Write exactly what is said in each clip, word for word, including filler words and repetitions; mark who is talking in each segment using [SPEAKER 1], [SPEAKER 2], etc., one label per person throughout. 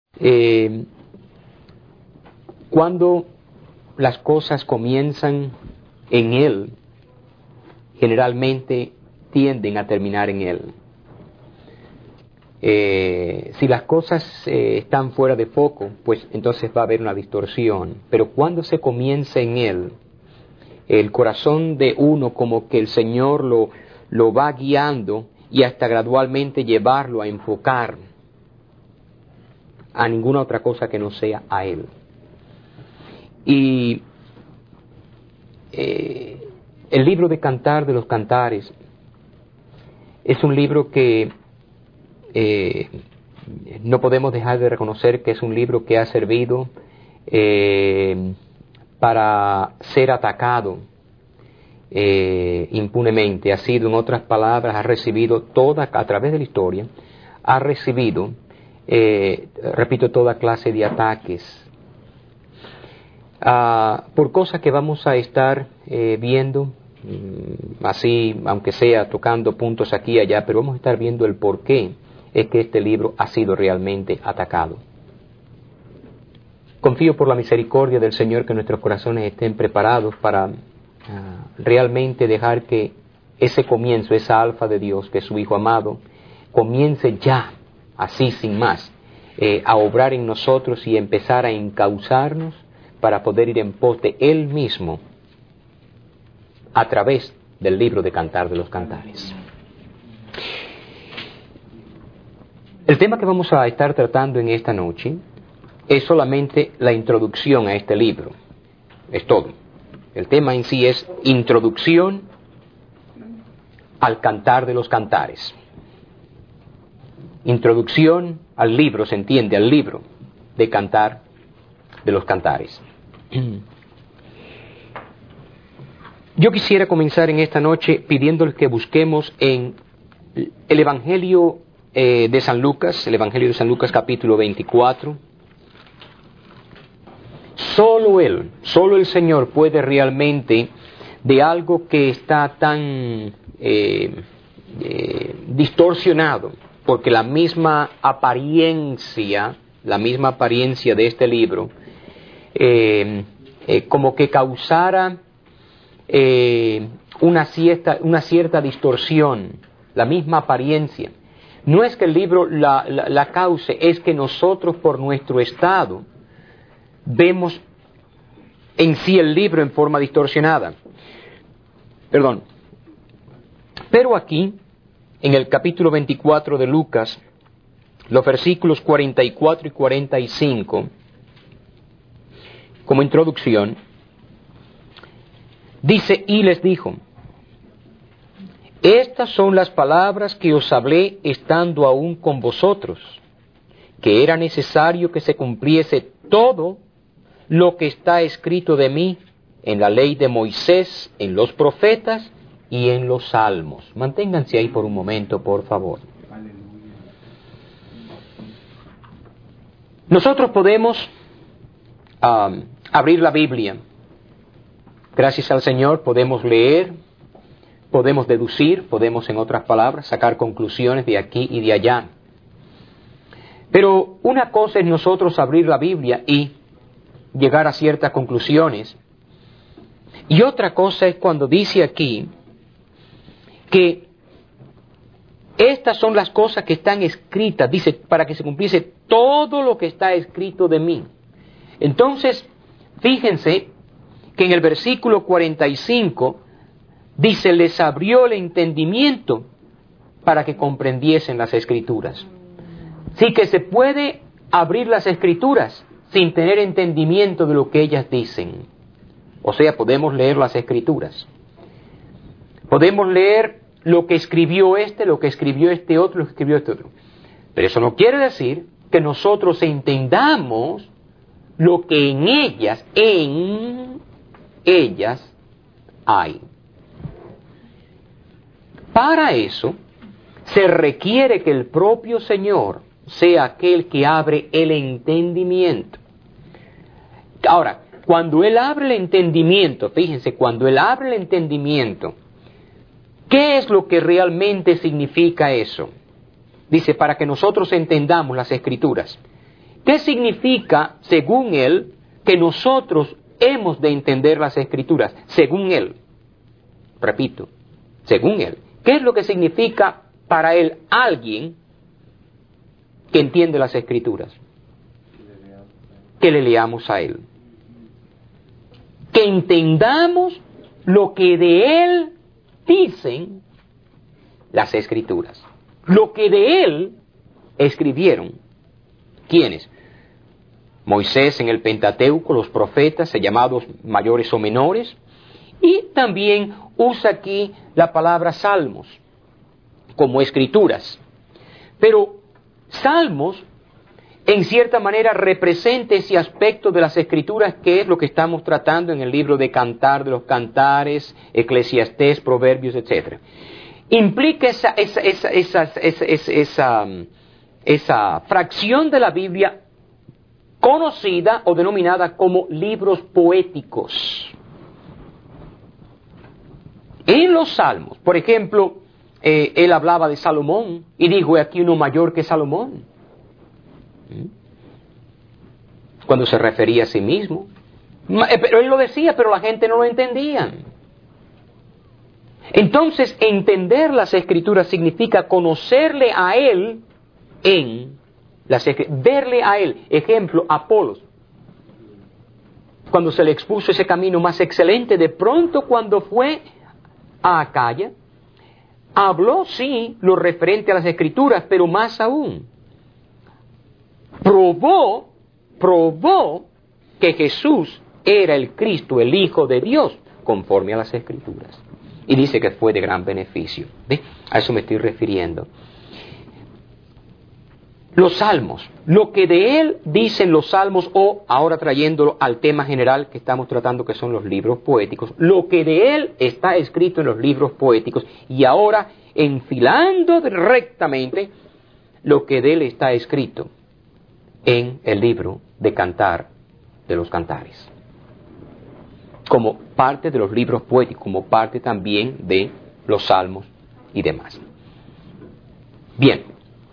[SPEAKER 1] Eh, cuando las cosas comienzan en Él, generalmente tienden a terminar en Él. Eh, si las cosas eh, están fuera de foco, pues entonces va a haber una distorsión. Pero cuando se comienza en Él, el corazón de uno como que el Señor lo, lo va guiando y hasta gradualmente llevarlo a enfocar a ninguna otra cosa que no sea a Él. Y eh, el libro de Cantar de los Cantares es un libro que eh, no podemos dejar de reconocer que es un libro que ha servido eh, para ser atacado eh, impunemente. Ha sido, en otras palabras, ha recibido toda, a través de la historia, ha recibido, eh, repito, toda clase de ataques. Uh, por cosas que vamos a estar eh, viendo, mm, así, aunque sea tocando puntos aquí y allá, pero vamos a estar viendo el por qué es que este libro ha sido realmente atacado. Confío por la misericordia del Señor que nuestros corazones estén preparados para uh, realmente dejar que ese comienzo, esa alfa de Dios, que es su Hijo amado, comience ya, así sin más, eh, a obrar en nosotros y empezar a encauzarnos para poder ir en pos de Él mismo a través del libro de Cantar de los Cantares. El tema que vamos a estar tratando en esta noche es solamente la introducción a este libro. Es todo. El tema en sí es introducción al Cantar de los Cantares. Introducción al libro, se entiende, al libro de Cantar de los Cantares. Yo quisiera comenzar en esta noche pidiéndoles que busquemos en el Evangelio eh, de San Lucas, el Evangelio de San Lucas capítulo veinticuatro. Solo Él, solo el Señor puede realmente de algo que está tan eh, eh, distorsionado, porque la misma apariencia, la misma apariencia de este libro, Eh, eh, como que causara eh, una, cierta, una cierta distorsión, la misma apariencia. No es que el libro la, la, la cause, es que nosotros por nuestro estado vemos en sí el libro en forma distorsionada. Perdón. Pero aquí, en el capítulo veinticuatro de Lucas, los versículos cuarenta y cuatro y cuarenta y cinco, como introducción, dice, y les dijo, estas son las palabras que os hablé estando aún con vosotros, que era necesario que se cumpliese todo lo que está escrito de mí en la ley de Moisés, en los profetas y en los salmos. Manténganse ahí por un momento, por favor. Nosotros podemos um, abrir la Biblia. Gracias al Señor podemos leer, podemos deducir, podemos, en otras palabras, sacar conclusiones de aquí y de allá. Pero una cosa es nosotros abrir la Biblia y llegar a ciertas conclusiones. Y otra cosa es cuando dice aquí que estas son las cosas que están escritas, dice, para que se cumpliese todo lo que está escrito de mí. Entonces, fíjense que en el versículo cuarenta y cinco dice, les abrió el entendimiento para que comprendiesen las Escrituras. Sí que se puede abrir las Escrituras sin tener entendimiento de lo que ellas dicen. O sea, podemos leer las Escrituras. Podemos leer lo que escribió este, lo que escribió este otro, lo que escribió este otro. Pero eso no quiere decir que nosotros entendamos lo que en ellas, en ellas hay. Para eso se requiere que el propio Señor sea aquel que abre el entendimiento. Ahora, cuando Él abre el entendimiento, fíjense, cuando Él abre el entendimiento, ¿qué es lo que realmente significa eso? Dice, para que nosotros entendamos las Escrituras. ¿Qué significa, según él, que nosotros hemos de entender las Escrituras? Según él. Repito, según él. ¿Qué es lo que significa para él alguien que entiende las Escrituras? Que le leamos a él. Que entendamos lo que de él dicen las Escrituras. Lo que de él escribieron. ¿Quiénes? Moisés en el Pentateuco, los profetas, llamados mayores o menores, y también usa aquí la palabra salmos como escrituras. Pero salmos, en cierta manera, representa ese aspecto de las escrituras que es lo que estamos tratando en el libro de Cantar de los Cantares, Eclesiastés, Proverbios, etcétera. Implica esa, esa, esa, esa, esa, esa, esa, esa fracción de la Biblia conocida o denominada como libros poéticos. En los Salmos, por ejemplo, eh, él hablaba de Salomón y dijo, he aquí uno mayor que Salomón. ¿Mm? Cuando se refería a sí mismo. Pero él lo decía, pero la gente no lo entendía. Entonces, entender las Escrituras significa conocerle a él en las Escrituras, verle a él. Ejemplo, Apolos. Cuando se le expuso ese camino más excelente, de pronto cuando fue a Acaya, habló, sí, lo referente a las Escrituras, pero más aún, probó, probó que Jesús era el Cristo, el Hijo de Dios, conforme a las Escrituras. Y dice que fue de gran beneficio. ¿Ve? A eso me estoy refiriendo. Los salmos, lo que de él dicen los salmos, o ahora trayéndolo al tema general que estamos tratando, que son los libros poéticos, lo que de él está escrito en los libros poéticos, y ahora enfilando rectamente lo que de él está escrito en el libro de Cantar de los Cantares, como parte de los libros poéticos, como parte también de los salmos y demás. Bien.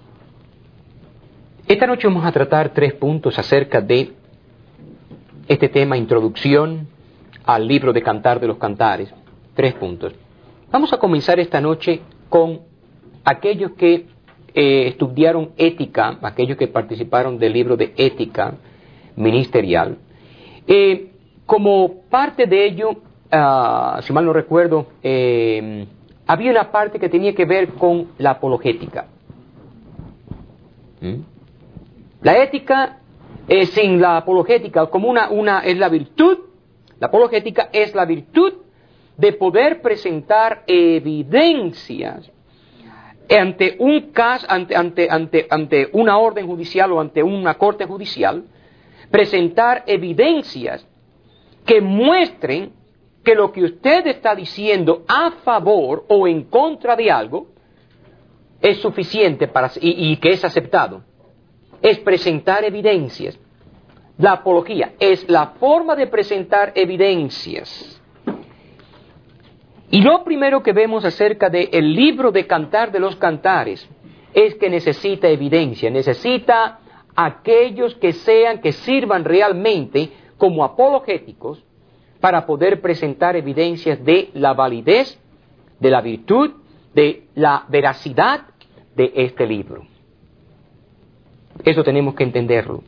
[SPEAKER 1] Esta noche vamos a tratar tres puntos acerca de este tema, introducción al libro de Cantar de los Cantares. Tres puntos. Vamos a comenzar esta noche con aquellos que eh, estudiaron ética, aquellos que participaron del libro de ética ministerial. Eh, como parte de ello, uh, si mal no recuerdo, eh, había una parte que tenía que ver con la apologética. ¿Mm? La ética es sin la apologética, como una, una es la virtud, la apologética es la virtud de poder presentar evidencias ante un caso, ante, ante, ante, ante una orden judicial o ante una corte judicial, presentar evidencias que muestren que lo que usted está diciendo a favor o en contra de algo es suficiente para, y, y que es aceptado. Es presentar evidencias. La apología es la forma de presentar evidencias. Y lo primero que vemos acerca del libro de Cantar de los Cantares es que necesita evidencia, necesita aquellos que sean, que sirvan realmente como apologéticos para poder presentar evidencias de la validez, de la virtud, de la veracidad de este libro. Eso tenemos que entenderlo.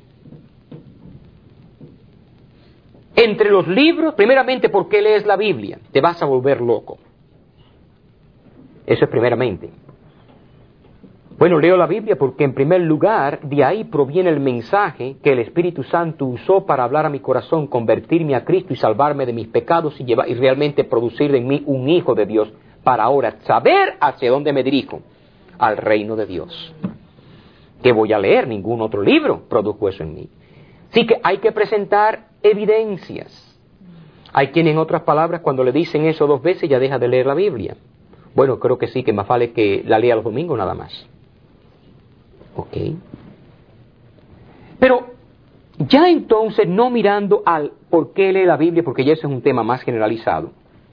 [SPEAKER 1] Entre los libros, primeramente, ¿por qué lees la Biblia? Te vas a volver loco. Eso es primeramente. Bueno, leo la Biblia porque en primer lugar, de ahí proviene el mensaje que el Espíritu Santo usó para hablar a mi corazón, convertirme a Cristo y salvarme de mis pecados y, llevar, y realmente producir en mí un hijo de Dios para ahora saber hacia dónde me dirijo, al reino de Dios. ¿Qué voy a leer? Ningún otro libro produjo eso en mí. Así que hay que presentar evidencias. Hay quien, en otras palabras, cuando le dicen eso dos veces ya deja de leer la Biblia. Bueno, creo que sí, que más vale que la lea los domingos nada más. Ok. Pero ya entonces, no mirando al por qué lee la Biblia, porque ya eso es un tema más generalizado.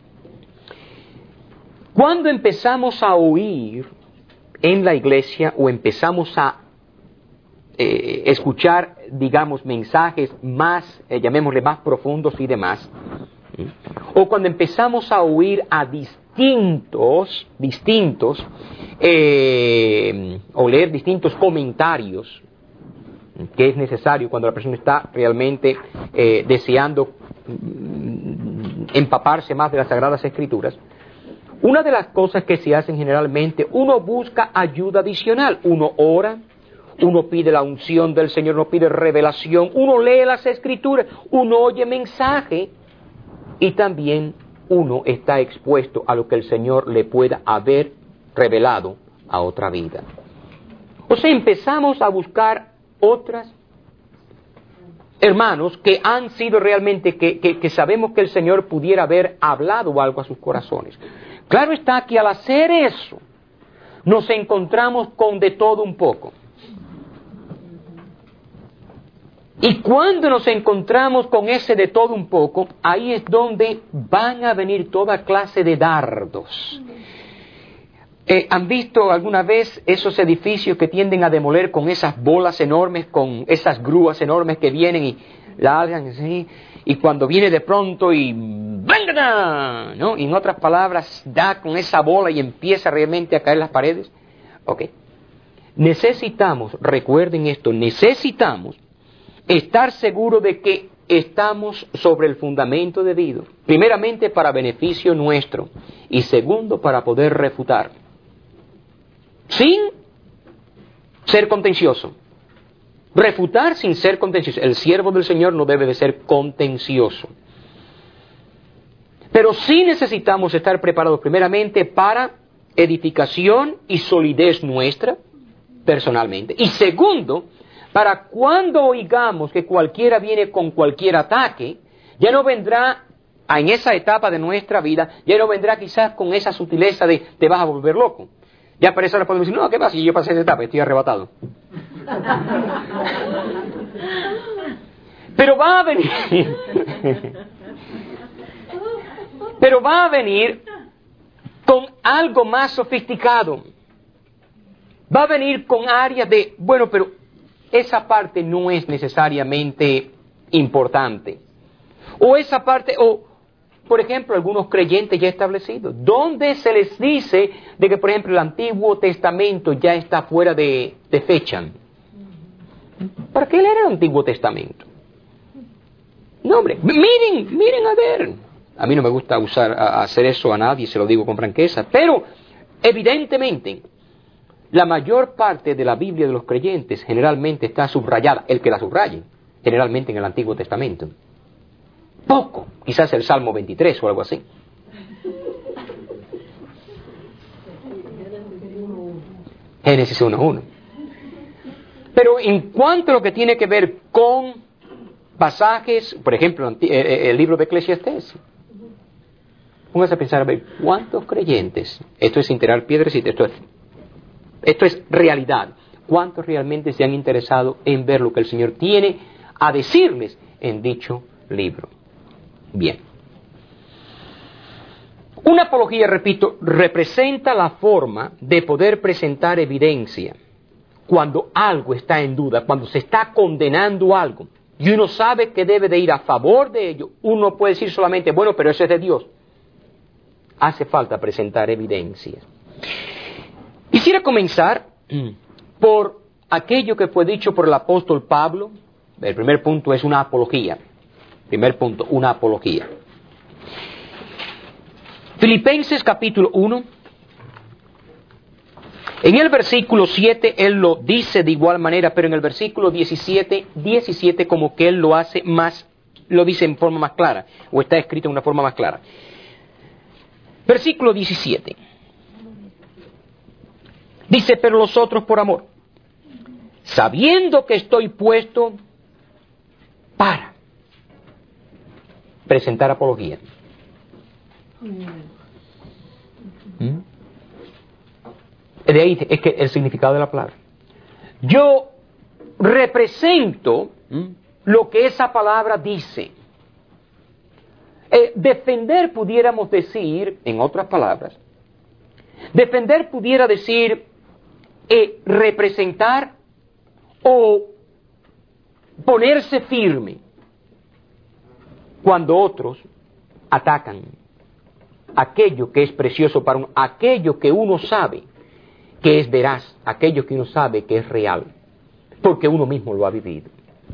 [SPEAKER 1] Cuando empezamos a oír en la iglesia o empezamos a eh, escuchar, digamos, mensajes más, eh, llamémosle más profundos y demás, ¿sí? O cuando empezamos a oír a distintos, distintos, eh, o leer distintos comentarios, que es necesario cuando la persona está realmente eh, deseando mm, empaparse más de las Sagradas Escrituras. Una de las cosas que se hacen generalmente, uno busca ayuda adicional, uno ora, uno pide la unción del Señor, uno pide revelación, uno lee las Escrituras, uno oye mensaje y también uno está expuesto a lo que el Señor le pueda haber revelado a otra vida. O sea, empezamos a buscar otras hermanos que han sido realmente, que, que, que sabemos que el Señor pudiera haber hablado algo a sus corazones. Claro está que al hacer eso, nos encontramos con de todo un poco. Y cuando nos encontramos con ese de todo un poco, ahí es donde van a venir toda clase de dardos. Eh, ¿Han visto alguna vez esos edificios que tienden a demoler con esas bolas enormes, con esas grúas enormes que vienen y la alzan así? Y cuando viene de pronto y ¡venga! ¿No? Y en otras palabras, da con esa bola y empieza realmente a caer las paredes. Ok. Necesitamos, recuerden esto, necesitamos estar seguros de que estamos sobre el fundamento debido. Primeramente para beneficio nuestro y segundo para poder refutar. Sin ser contencioso. Refutar sin ser contencioso. El siervo del Señor no debe de ser contencioso. Pero sí necesitamos estar preparados primeramente para edificación y solidez nuestra, personalmente. Y segundo, para cuando oigamos que cualquiera viene con cualquier ataque, ya no vendrá, en esa etapa de nuestra vida, ya no vendrá quizás con esa sutileza de te vas a volver loco. Ya para eso le podemos decir, no, ¿qué pasa? Si yo pasé esa etapa, estoy arrebatado. Pero va a venir, pero va a venir con algo más sofisticado. Va a venir con áreas de, bueno, pero esa parte no es necesariamente importante. O esa parte, o por ejemplo, algunos creyentes ya establecidos, donde se les dice de que, por ejemplo, el Antiguo Testamento ya está fuera de, de fecha. ¿Para qué leer el Antiguo Testamento? No, hombre, miren, miren a ver. A mí no me gusta usar, a, hacer eso a nadie, se lo digo con franqueza, pero evidentemente la mayor parte de la Biblia de los creyentes generalmente está subrayada, el que la subraye, generalmente en el Antiguo Testamento. Poco, quizás el Salmo veintitrés o algo así. Génesis uno uno. Pero en cuanto a lo que tiene que ver con pasajes, por ejemplo, el libro de Eclesiastés, póngase a pensar, a ver, ¿cuántos creyentes? Esto es sin tirar piedras, esto es, esto es realidad. ¿Cuántos realmente se han interesado en ver lo que el Señor tiene a decirles en dicho libro? Bien. Una apología, repito, representa la forma de poder presentar evidencia cuando algo está en duda, cuando se está condenando algo y uno sabe que debe de ir a favor de ello. Uno puede decir solamente, bueno, pero eso es de Dios. Hace falta presentar evidencia. Quisiera comenzar por aquello que fue dicho por el apóstol Pablo. El primer punto es una apología. Primer punto, una apología. Filipenses capítulo uno. En el versículo siete él lo dice de igual manera, pero en el versículo diecisiete, diecisiete como que él lo hace más, lo dice en forma más clara, o está escrito en una forma más clara. Versículo diecisiete. Dice, pero los otros por amor, sabiendo que estoy puesto para presentar apología. ¿Mm? De ahí es que el significado de la palabra. Yo represento ¿Mm? lo que esa palabra dice. Eh, defender pudiéramos decir, en otras palabras, defender pudiera decir eh, representar o ponerse firme cuando otros atacan aquello que es precioso para uno, aquello que uno sabe que es veraz, aquello que uno sabe que es real, porque uno mismo lo ha vivido.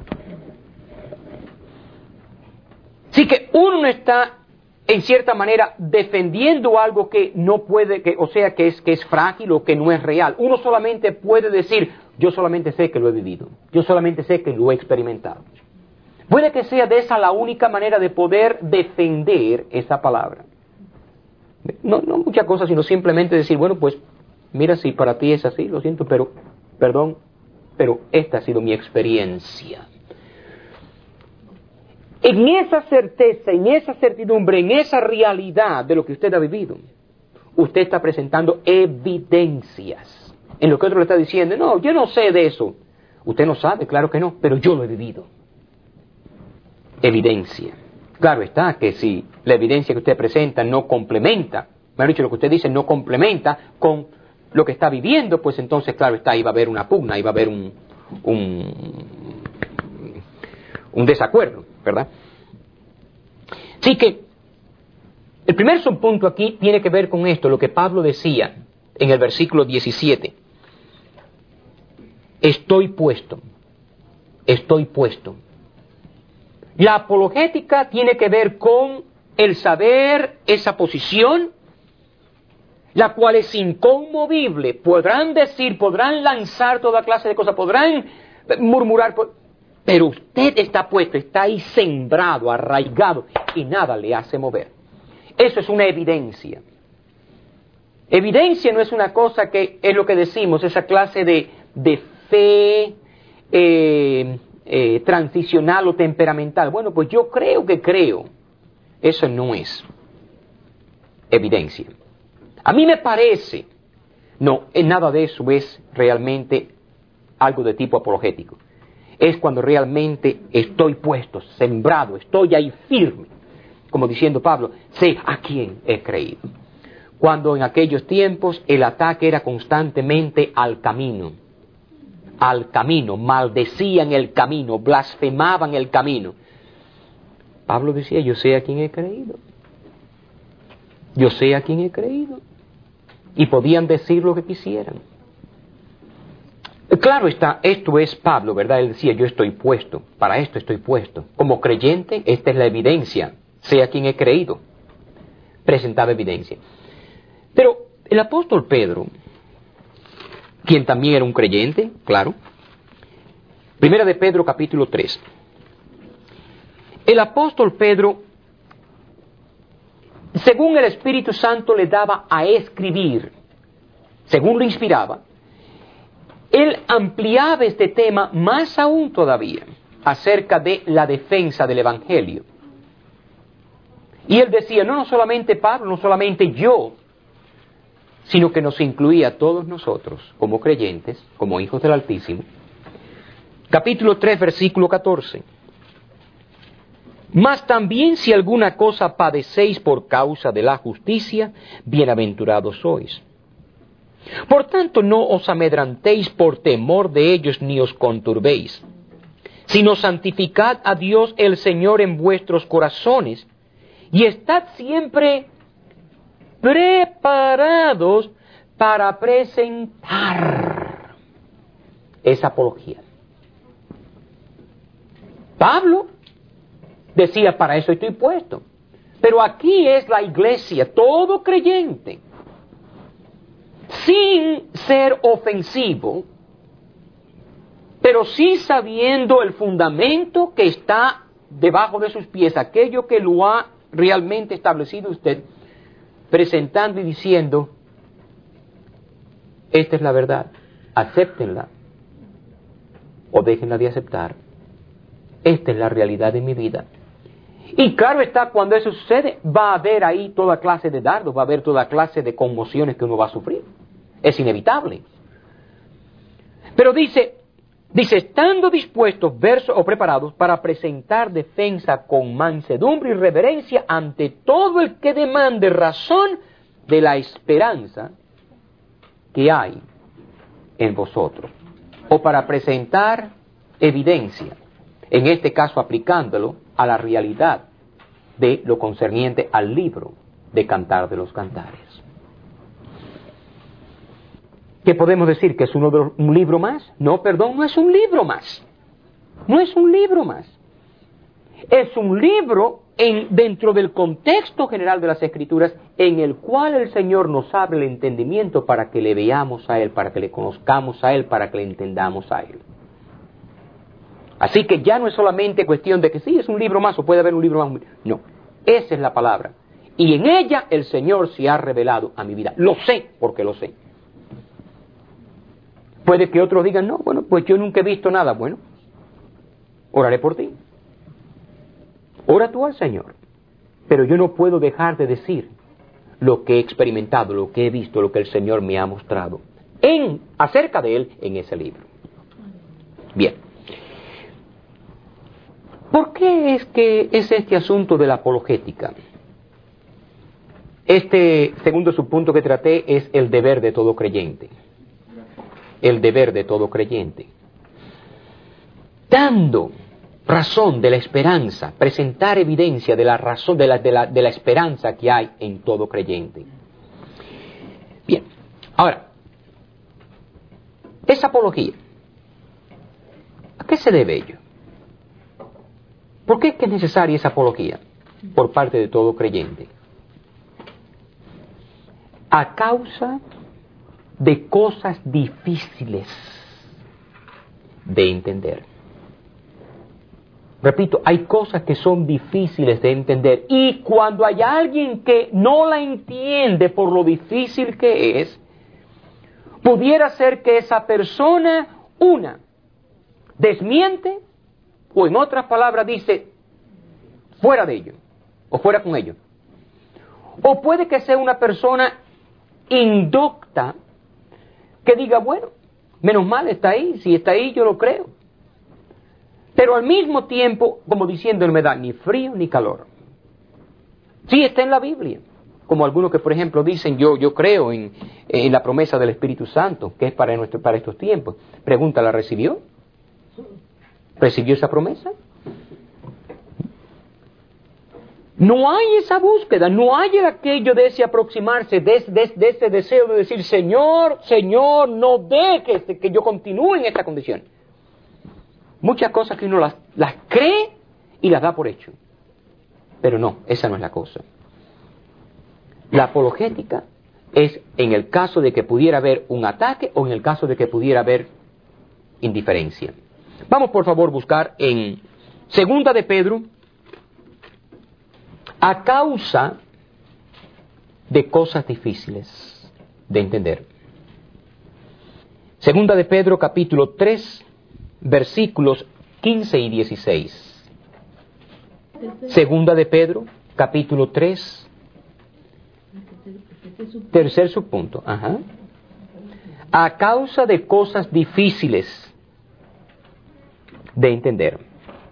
[SPEAKER 1] Así que uno no está, en cierta manera, defendiendo algo que no puede, que, o sea, que es, que es frágil o que no es real. Uno solamente puede decir, yo solamente sé que lo he vivido, yo solamente sé que lo he experimentado. Puede que sea de esa la única manera de poder defender esa palabra. No, no muchas cosas, sino simplemente decir, bueno, pues, mira, si para ti es así, lo siento, pero, perdón, pero esta ha sido mi experiencia. En esa certeza, en esa certidumbre, en esa realidad de lo que usted ha vivido, usted está presentando evidencias. En lo que otro le está diciendo, no, yo no sé de eso. Usted no sabe, claro que no, pero yo lo he vivido. Evidencia. Claro está que si la evidencia que usted presenta no complementa, me ha dicho lo que usted dice, no complementa con lo que está viviendo, pues entonces, claro está, ahí va a haber una pugna, ahí va a haber un, un, un desacuerdo, ¿verdad? Así que, el primer subpunto aquí tiene que ver con esto, lo que Pablo decía en el versículo diecisiete. Estoy puesto, estoy puesto. La apologética tiene que ver con el saber esa posición, la cual es inconmovible. Podrán decir, podrán lanzar toda clase de cosas, podrán murmurar, pero usted está puesto, está ahí sembrado, arraigado, y nada le hace mover. Eso es una evidencia. Evidencia no es una cosa que es lo que decimos, esa clase de, de fe eh, eh, transicional o temperamental. Bueno, pues yo creo que creo. Eso no es evidencia. A mí me parece, no, nada de eso es realmente algo de tipo apologético. Es cuando realmente estoy puesto, sembrado, estoy ahí firme. Como diciendo Pablo, sé a quién he creído. Cuando en aquellos tiempos el ataque era constantemente al camino. Al camino, maldecían el camino, blasfemaban el camino. Pablo decía, yo sé a quién he creído. Yo sé a quién he creído. Y podían decir lo que quisieran. Claro está, esto es Pablo, ¿verdad? Él decía, yo estoy puesto, para esto estoy puesto. Como creyente, esta es la evidencia. Sé a quién he creído. Presentaba evidencia. Pero el apóstol Pedro, quien también era un creyente, claro. Primera de Pedro, capítulo tres. El apóstol Pedro, según el Espíritu Santo le daba a escribir, según lo inspiraba, él ampliaba este tema más aún todavía, acerca de la defensa del Evangelio. Y él decía, no, no solamente Pablo, no solamente yo, sino que nos incluía a todos nosotros, como creyentes, como hijos del Altísimo. Capítulo tres, versículo catorce. Mas también si alguna cosa padecéis por causa de la justicia, bienaventurados sois. Por tanto, no os amedrantéis por temor de ellos, ni os conturbéis, sino santificad a Dios el Señor en vuestros corazones, y estad siempre preparados para presentar esa apología. Pablo decía, para eso estoy puesto. Pero aquí es la iglesia, todo creyente, sin ser ofensivo, pero sí sabiendo el fundamento que está debajo de sus pies, aquello que lo ha realmente establecido usted, presentando y diciendo, esta es la verdad, acéptenla o déjenla de aceptar. Esta es la realidad de mi vida. Y claro está, cuando eso sucede, va a haber ahí toda clase de dardos, va a haber toda clase de conmociones que uno va a sufrir. Es inevitable. Pero dice, dice, estando dispuestos, verso, o preparados para presentar defensa con mansedumbre y reverencia ante todo el que demande razón de la esperanza que hay en vosotros. o para presentar evidencia, en este caso aplicándolo a la realidad de lo concerniente al libro de Cantar de los Cantares. ¿Qué podemos decir? ¿Que es uno de los, un libro más? No, perdón, no es un libro más. No es un libro más. Es un libro en, dentro del contexto general de las Escrituras, en el cual el Señor nos abre el entendimiento para que le veamos a Él, para que le conozcamos a Él, para que le entendamos a Él. Así que ya no es solamente cuestión de que sí, es un libro más o puede haber un libro más. No, esa es la palabra. Y en ella el Señor se ha revelado a mi vida. Lo sé porque lo sé. Puede que otros digan, no, bueno, pues yo nunca he visto nada. Bueno, oraré por ti. Ora tú al Señor. Pero yo no puedo dejar de decir lo que he experimentado, lo que he visto, lo que el Señor me ha mostrado en, acerca de Él en ese libro. Bien. ¿Por qué es que es este asunto de la apologética? Este segundo subpunto que traté es el deber de todo creyente. El deber de todo creyente. Dando razón de la esperanza, presentar evidencia de la razón, de la, de la, de la esperanza que hay en todo creyente. Bien, ahora, esa apología, ¿a qué se debe ello? ¿Por qué es que es necesaria esa apología por parte de todo creyente? A causa de cosas difíciles de entender. Repito, hay cosas que son difíciles de entender y cuando hay alguien que no la entiende por lo difícil que es, pudiera ser que esa persona, una, desmiente o en otras palabras dice, fuera de ello, o fuera con ello. O puede que sea una persona indocta que diga, bueno, menos mal está ahí, si está ahí yo lo creo. Pero al mismo tiempo, como diciendo, no me da ni frío ni calor. Sí está en la Biblia, como algunos que por ejemplo dicen, yo, yo creo en, en la promesa del Espíritu Santo, que es para, nuestro, para estos tiempos. Pregunta, ¿la recibió? ¿Recibió esa promesa? No hay esa búsqueda, no hay aquello de ese aproximarse, de, de, de ese deseo de decir, Señor, Señor, no dejes que yo continúe en esta condición. Muchas cosas que uno las, las cree y las da por hecho. Pero no, esa no es la cosa. La apologética es en el caso de que pudiera haber un ataque o en el caso de que pudiera haber indiferencia. Vamos por favor a buscar en Segunda de Pedro, a causa de cosas difíciles de entender. Segunda de Pedro capítulo tres, versículos quince y dieciséis. Segunda de Pedro capítulo tres, tercer subpunto. Ajá. A causa de cosas difíciles de entender.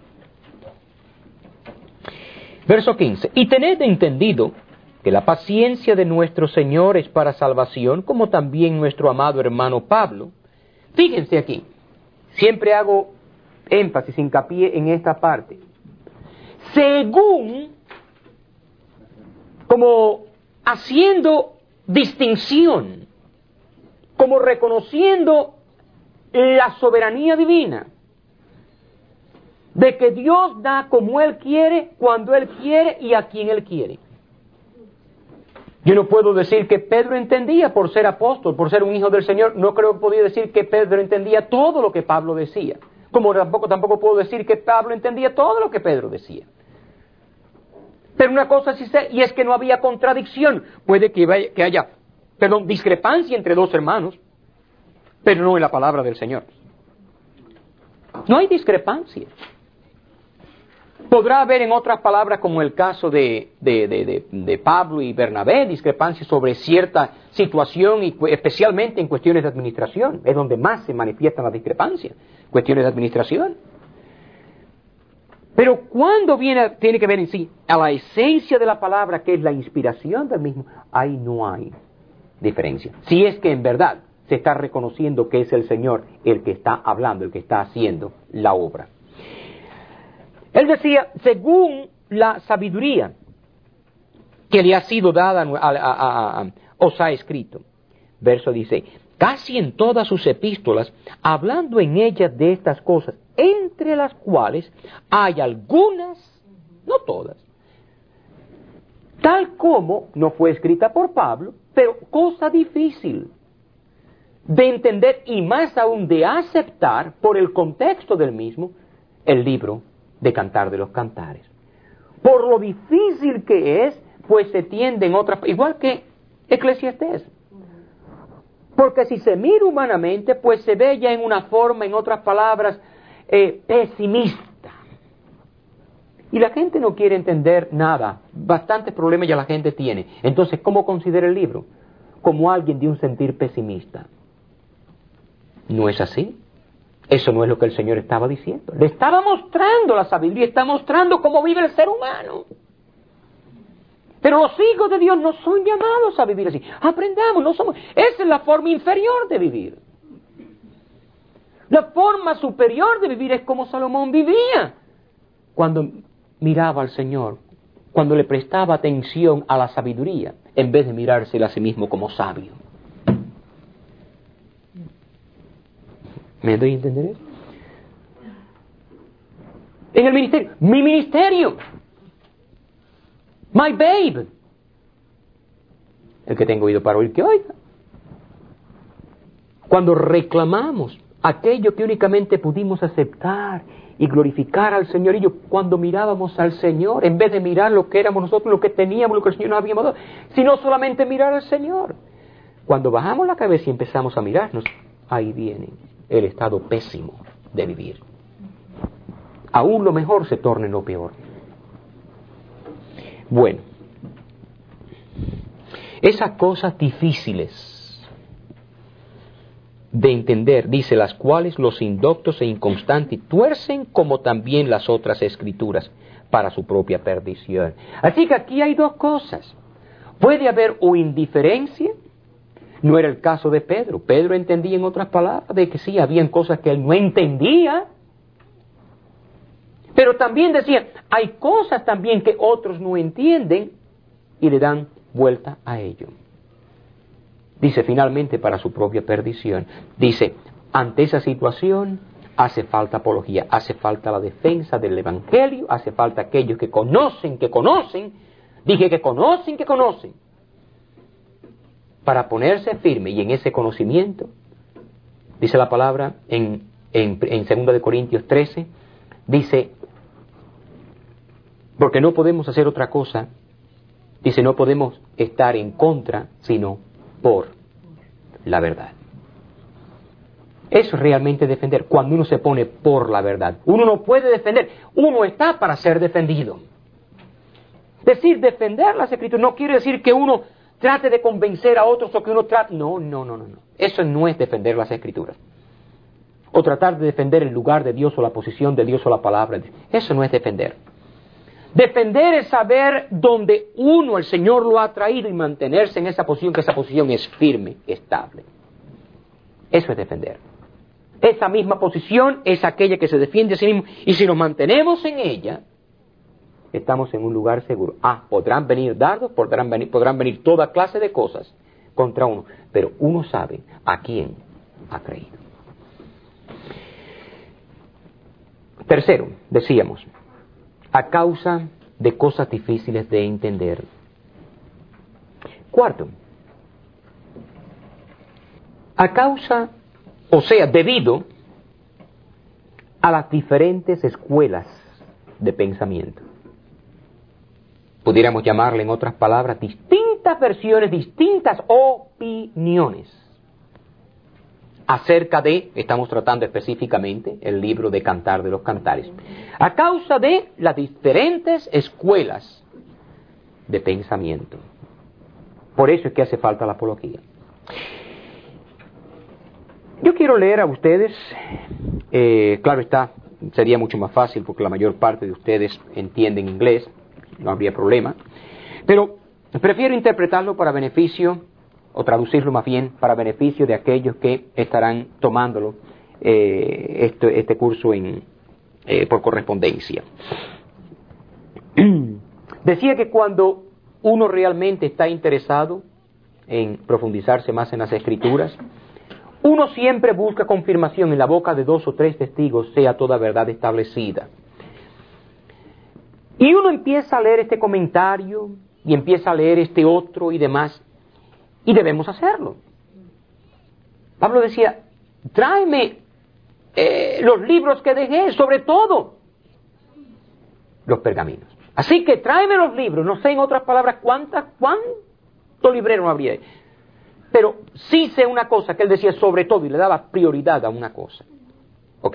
[SPEAKER 1] Verso quince. Y tened entendido que la paciencia de nuestro Señor es para salvación, como también nuestro amado hermano Pablo. Fíjense aquí, siempre hago énfasis, hincapié en esta parte. Según, como haciendo distinción, como reconociendo la soberanía divina, de que Dios da como Él quiere, cuando Él quiere y a quien Él quiere. Yo no puedo decir que Pedro entendía por ser apóstol, por ser un hijo del Señor. No creo que podía decir que Pedro entendía todo lo que Pablo decía. Como tampoco, tampoco puedo decir que Pablo entendía todo lo que Pedro decía. Pero una cosa sí sé, y es que no había contradicción. Puede que, vaya, que haya, perdón, discrepancia entre dos hermanos, pero no en la palabra del Señor. No hay discrepancia. Podrá haber en otras palabras, como el caso de, de, de, de, de Pablo y Bernabé, discrepancias sobre cierta situación y especialmente en cuestiones de administración. Es donde más se manifiestan las discrepancias, cuestiones de administración. Pero cuando viene, tiene que ver en sí a la esencia de la palabra, que es la inspiración del mismo, ahí no hay diferencia. Si es que en verdad se está reconociendo que es el Señor el que está hablando, el que está haciendo la obra. Él decía, según la sabiduría que le ha sido dada, a, a, a, a, os ha escrito. Verso dice, casi en todas sus epístolas, hablando en ellas de estas cosas, entre las cuales hay algunas, no todas, tal como no fue escrita por Pablo, pero cosa difícil de entender y más aún de aceptar por el contexto del mismo, el libro de Cantar de los Cantares. Por lo difícil que es, pues se tiende en otras, igual que Eclesiastés. Porque si se mira humanamente, pues se ve ya en una forma, en otras palabras, eh, pesimista. Y la gente no quiere entender nada. Bastantes problemas ya la gente tiene. Entonces, ¿cómo considera el libro? Como alguien de un sentir pesimista. No es así. Eso no es lo que el Señor estaba diciendo. Le estaba mostrando la sabiduría, está mostrando cómo vive el ser humano. Pero los hijos de Dios no son llamados a vivir así. Aprendamos, no somos. Esa es la forma inferior de vivir. La forma superior de vivir es como Salomón vivía. Cuando miraba al Señor, cuando le prestaba atención a la sabiduría, en vez de mirársela a sí mismo como sabio. ¿Me doy a entender eso? En el ministerio, mi ministerio, my babe, el que tenga oído para oír que oiga. Cuando reclamamos aquello que únicamente pudimos aceptar y glorificar al Señor, y yo cuando mirábamos al Señor, en vez de mirar lo que éramos nosotros, lo que teníamos, lo que el Señor nos había dado, sino solamente mirar al Señor. Cuando bajamos la cabeza y empezamos a mirarnos, ahí viene el estado pésimo de vivir. Aún lo mejor se torna en lo peor. Bueno, esas cosas difíciles de entender, dice, las cuales los indoctos e inconstantes tuercen como también las otras escrituras para su propia perdición. Así que aquí hay dos cosas. Puede haber o indiferencia. No era el caso de Pedro. Pedro entendía, en otras palabras, de que sí, habían cosas que él no entendía. Pero también decía, hay cosas también que otros no entienden y le dan vuelta a ello. Dice, finalmente, para su propia perdición. Dice, ante esa situación hace falta apología, hace falta la defensa del Evangelio, hace falta aquellos que conocen, que conocen, dije que conocen, que conocen, para ponerse firme y en ese conocimiento, dice la palabra en, en, en segunda de Corintios trece, dice, porque no podemos hacer otra cosa, dice, no podemos estar en contra, sino por la verdad. Eso es realmente defender, cuando uno se pone por la verdad. Uno no puede defender, uno está para ser defendido. Decir defender las Escrituras no quiere decir que uno trate de convencer a otros o que uno trate... No, no, no, no, no. Eso no es defender las Escrituras. O tratar de defender el lugar de Dios o la posición de Dios o la palabra de Dios. Eso no es defender. Defender es saber dónde uno, el Señor, lo ha traído y mantenerse en esa posición, que esa posición es firme, estable. Eso es defender. Esa misma posición es aquella que se defiende a sí mismo, y si nos mantenemos en ella, estamos en un lugar seguro. Ah, podrán venir dardos, podrán venir, podrán venir toda clase de cosas contra uno, pero uno sabe a quién ha creído. Tercero, decíamos, a causa de cosas difíciles de entender. Cuarto, a causa, o sea, debido a las diferentes escuelas de pensamiento. Pudiéramos llamarle, en otras palabras, distintas versiones, distintas opiniones acerca de, estamos tratando específicamente el libro de Cantar de los Cantares, a causa de las diferentes escuelas de pensamiento. Por eso es que hace falta la apología. Yo quiero leer a ustedes, eh, claro está, sería mucho más fácil porque la mayor parte de ustedes entienden inglés, no habría problema, pero prefiero interpretarlo para beneficio o traducirlo más bien para beneficio de aquellos que estarán tomándolo, eh, este, este curso en, eh, por correspondencia. Decía que cuando uno realmente está interesado en profundizarse más en las Escrituras, uno siempre busca confirmación en la boca de dos o tres testigos, sea toda verdad establecida. Y uno empieza a leer este comentario, y empieza a leer este otro y demás, y debemos hacerlo. Pablo decía, tráeme eh, los libros que dejé, sobre todo los pergaminos. Así que tráeme los libros, no sé en otras palabras cuántas, cuánto librero no habría. Pero sí sé una cosa, que él decía sobre todo, y le daba prioridad a una cosa. Ok.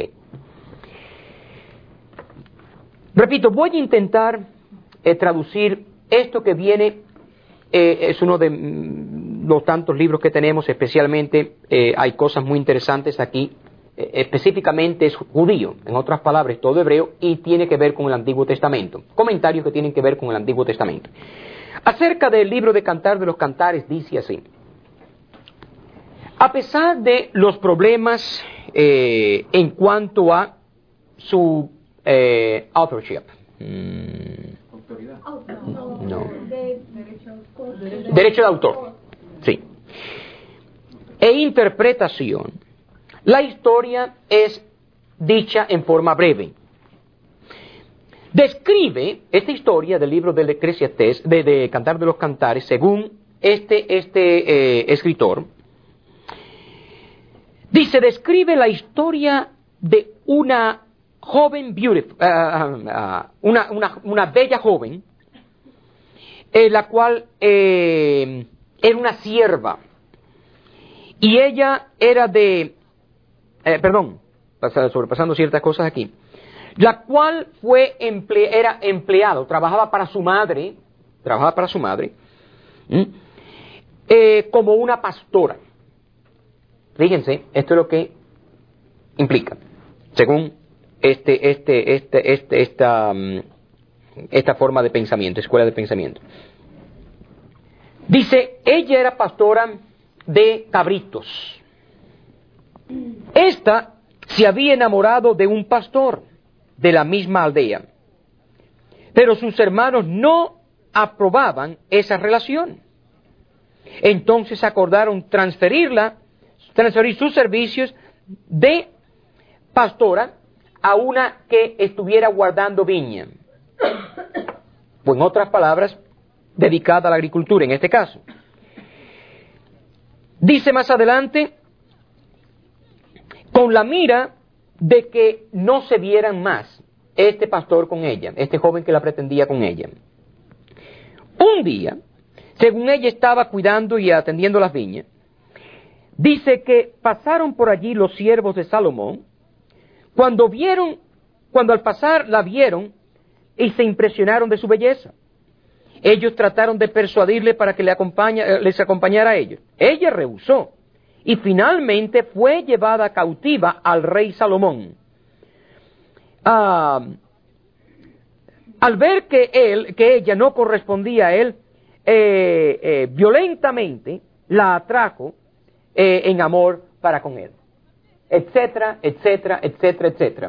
[SPEAKER 1] Repito, voy a intentar eh, traducir esto que viene, eh, es uno de mm, los tantos libros que tenemos, especialmente eh, hay cosas muy interesantes aquí, eh, específicamente es judío, en otras palabras, todo hebreo, y tiene que ver con el Antiguo Testamento, comentarios que tienen que ver con el Antiguo Testamento. Acerca del libro de Cantar de los Cantares, dice así: a pesar de los problemas eh, en cuanto a su eh, authorship, mm,
[SPEAKER 2] autoridad.
[SPEAKER 1] No. Derecho de autor. Sí. E interpretación. La historia es dicha en forma breve. Describe esta historia del libro del Eclesiastés, de, de Cantar de los Cantares, según este, este eh, escritor. Dice, describe la historia de una joven beautiful, uh, uh, una, una, una bella joven, eh, la cual eh, era una sierva, y ella era de, eh, perdón, sobrepasando ciertas cosas aquí, la cual fue emple, era empleado, trabajaba para su madre, trabajaba para su madre, eh, como una pastora. Fíjense, esto es lo que implica, según este, este, este, este, esta, esta forma de pensamiento, escuela de pensamiento. Dice, ella era pastora de cabritos. Esta se había enamorado de un pastor de la misma aldea, pero sus hermanos no aprobaban esa relación. Entonces acordaron transferirla, transferir sus servicios de pastora a una que estuviera guardando viña, o en otras palabras, dedicada a la agricultura en este caso. Dice más adelante, con la mira de que no se vieran más este pastor con ella, este joven que la pretendía con ella. Un día, según ella estaba cuidando y atendiendo las viñas, dice que pasaron por allí los siervos de Salomón. Cuando vieron, cuando al pasar la vieron y se impresionaron de su belleza, ellos trataron de persuadirle para que le acompaña, les acompañara a ellos. Ella rehusó y finalmente fue llevada cautiva al rey Salomón. Ah, al ver que él, que ella no correspondía a él, eh, eh, violentamente la atrajo eh, en amor para con él, etcétera, etcétera, etcétera, etcétera.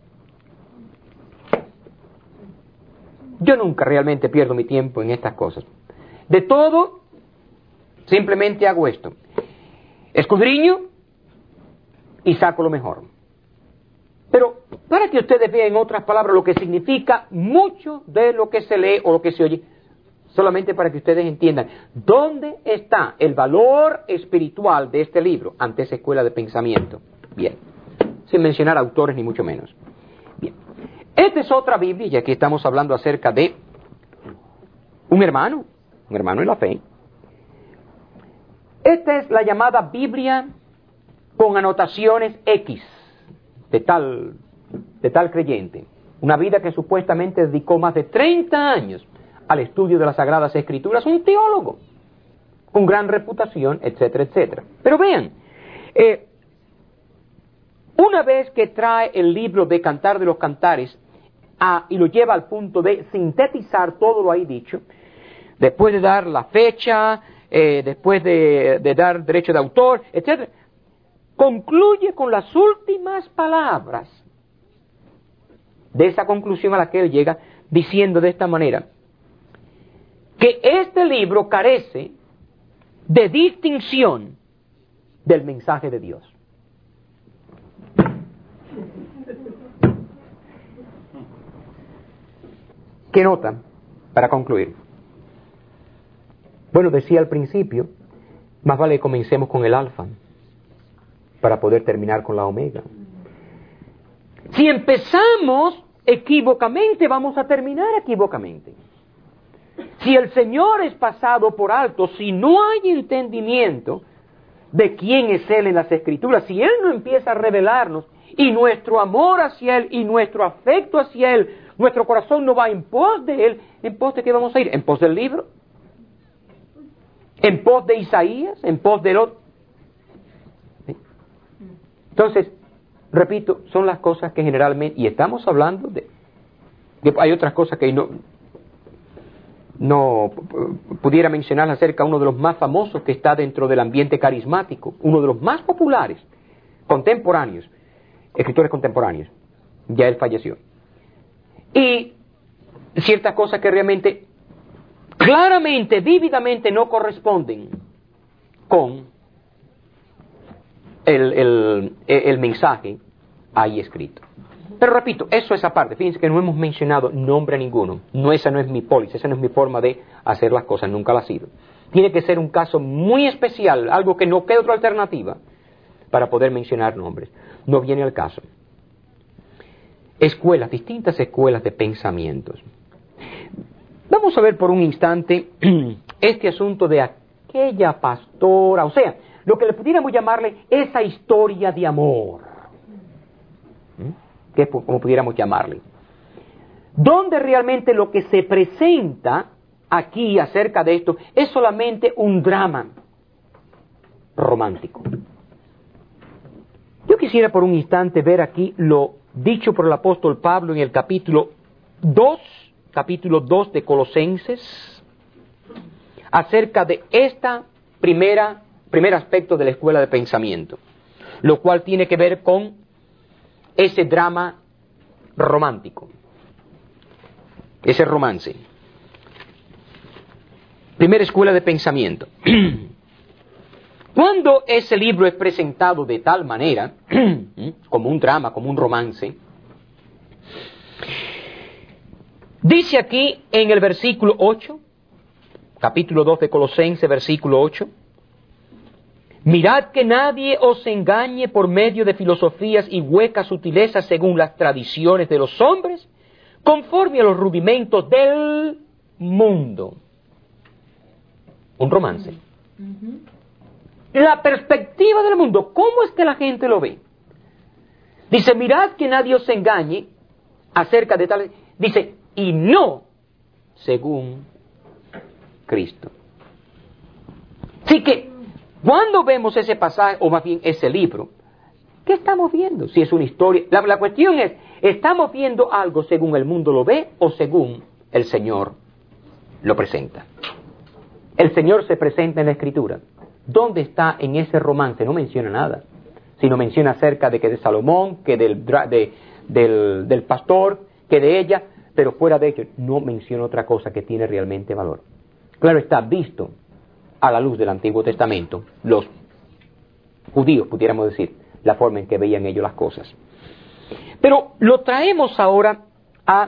[SPEAKER 1] Yo nunca realmente pierdo mi tiempo en estas cosas. De todo, simplemente hago esto. Escudriño y saco lo mejor. Pero para que ustedes vean en otras palabras lo que significa mucho de lo que se lee o lo que se oye, solamente para que ustedes entiendan dónde está el valor espiritual de este libro ante esa escuela de pensamiento. Bien, sin mencionar autores ni mucho menos. Bien, esta es otra Biblia, y aquí estamos hablando acerca de un hermano, un hermano en la fe. Esta es la llamada Biblia con anotaciones X, de tal, de tal creyente. Una vida que supuestamente dedicó más de treinta años al estudio de las Sagradas Escrituras, un teólogo, con gran reputación, etcétera, etcétera. Pero vean, eh, una vez que trae el libro de Cantar de los Cantares a, y lo lleva al punto de sintetizar todo lo ahí dicho, después de dar la fecha, eh, después de, de dar derecho de autor, etcétera, concluye con las últimas palabras de esa conclusión a la que él llega, diciendo de esta manera, que este libro carece de distinción del mensaje de Dios. ¿Qué nota para concluir? Bueno, decía al principio, más vale que comencemos con el alfa para poder terminar con la omega. Si empezamos equivocamente, vamos a terminar equivocamente. Si el Señor es pasado por alto, si no hay entendimiento de quién es Él en las Escrituras, si Él no empieza a revelarnos, y nuestro amor hacia Él, y nuestro afecto hacia Él, nuestro corazón no va en pos de Él, ¿en pos de qué vamos a ir? ¿En pos del libro? ¿En pos de Isaías? ¿En pos del otro? ¿Sí? Entonces, repito, son las cosas que generalmente, y estamos hablando de, de hay otras cosas que no, no pudiera mencionar acerca de uno de los más famosos que está dentro del ambiente carismático, uno de los más populares, contemporáneos, escritores contemporáneos, ya él falleció. Y ciertas cosas que realmente, claramente, vívidamente no corresponden con el, el, el mensaje ahí escrito. Pero repito, eso es aparte. Fíjense que no hemos mencionado nombre a ninguno. No, esa no es mi póliza, esa no es mi forma de hacer las cosas, nunca la ha sido. Tiene que ser un caso muy especial, algo que no quede otra alternativa para poder mencionar nombres. No viene al caso. Escuelas, distintas escuelas de pensamientos. Vamos a ver por un instante este asunto de aquella pastora, o sea, lo que le pudiéramos llamarle esa historia de amor, que es como pudiéramos llamarle, donde realmente lo que se presenta aquí acerca de esto es solamente un drama romántico. Yo quisiera por un instante ver aquí lo dicho por el apóstol Pablo en el capítulo dos, capítulo dos de Colosenses, acerca de esta primera, primer aspecto de la escuela de pensamiento, lo cual tiene que ver con ese drama romántico, ese romance. Primera escuela de pensamiento. Cuando ese libro es presentado de tal manera, como un drama, como un romance, dice aquí en el versículo ocho, capítulo dos de Colosenses, versículo ocho, mirad que nadie os engañe por medio de filosofías y huecas sutilezas según las tradiciones de los hombres, conforme a los rudimentos del mundo. Un romance. Uh-huh. La perspectiva del mundo, ¿cómo es que la gente lo ve? Dice, mirad que nadie os engañe acerca de tal... Dice, y no según Cristo. Así que, cuando vemos ese pasaje, o más bien ese libro, ¿qué estamos viendo? Si es una historia... La, la cuestión es, ¿estamos viendo algo según el mundo lo ve o según el Señor lo presenta? El Señor se presenta en la Escritura. ¿Dónde está en ese romance? No menciona nada, sino menciona acerca de que de Salomón, que del, de, del, del pastor, que de ella, pero fuera de ello no menciona otra cosa que tiene realmente valor. Claro está, visto a la luz del Antiguo Testamento, los judíos, pudiéramos decir, la forma en que veían ellos las cosas. Pero lo traemos ahora a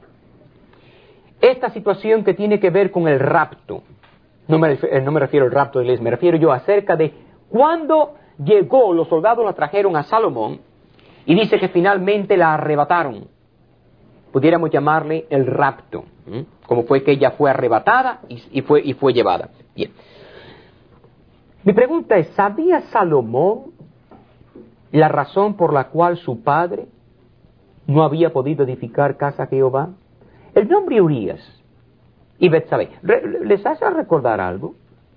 [SPEAKER 1] esta situación que tiene que ver con el rapto. No me, refiero, no me refiero al rapto de la iglesia, me refiero yo acerca de cuando llegó, los soldados la trajeron a Salomón y dice que finalmente la arrebataron. Pudiéramos llamarle el rapto, ¿eh? Como fue que ella fue arrebatada y, y, fue, y fue llevada. Bien. Mi pregunta es, ¿sabía Salomón la razón por la cual su padre no había podido edificar casa a Jehová? El nombre Urías y Betsabé, ¿les hace recordar algo?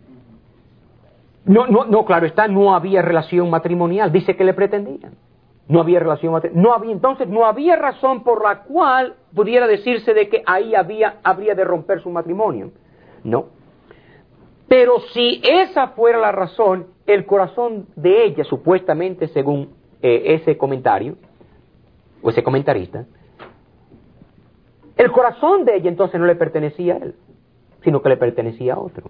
[SPEAKER 1] No, no, no, claro está, no había relación matrimonial, dice que le pretendían. No había relación matrimonial, no había, entonces no había razón por la cual pudiera decirse de que ahí había, habría de romper su matrimonio. No. Pero si esa fuera la razón, el corazón de ella, supuestamente según eh, ese comentario, o ese comentarista, el corazón de ella entonces no le pertenecía a él, sino que le pertenecía a otro.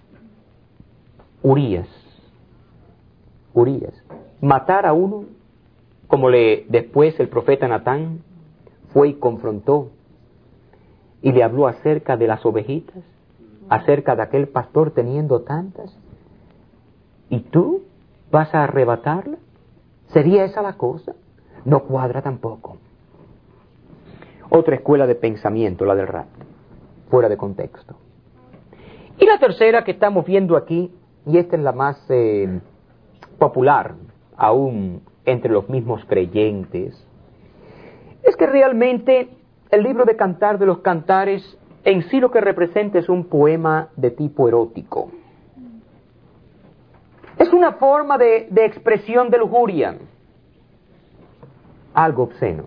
[SPEAKER 1] Urías. Urías. Matar a uno, como le después el profeta Natán fue y confrontó y le habló acerca de las ovejitas, acerca de aquel pastor teniendo tantas, y tú vas a arrebatarla. ¿Sería esa la cosa? No cuadra tampoco. Otra escuela de pensamiento, la del rapto, fuera de contexto. Y la tercera que estamos viendo aquí, y esta es la más eh, popular, aún entre los mismos creyentes, es que realmente el libro de Cantar de los Cantares en sí lo que representa es un poema de tipo erótico. Es una forma de, de expresión de lujuria, algo obsceno.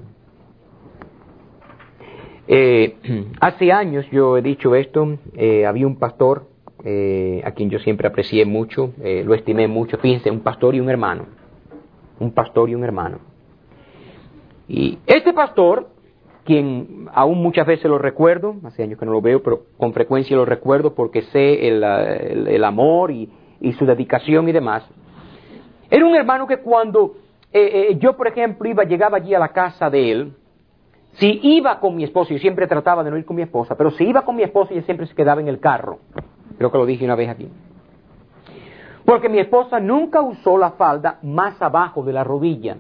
[SPEAKER 1] Eh, hace años yo he dicho esto, eh, había un pastor eh, a quien yo siempre aprecié mucho, eh, lo estimé mucho, fíjense, un pastor y un hermano, un pastor y un hermano. Y este pastor, quien aún muchas veces lo recuerdo, hace años que no lo veo, pero con frecuencia lo recuerdo porque sé el, el, el amor y, y su dedicación y demás, era un hermano que cuando eh, eh, yo, por ejemplo, iba, llegaba allí a la casa de él, si iba con mi esposa, yo siempre trataba de no ir con mi esposa, pero si iba con mi esposa, ella siempre se quedaba en el carro. Creo que lo dije una vez aquí. Porque mi esposa nunca usó la falda más abajo de la rodilla.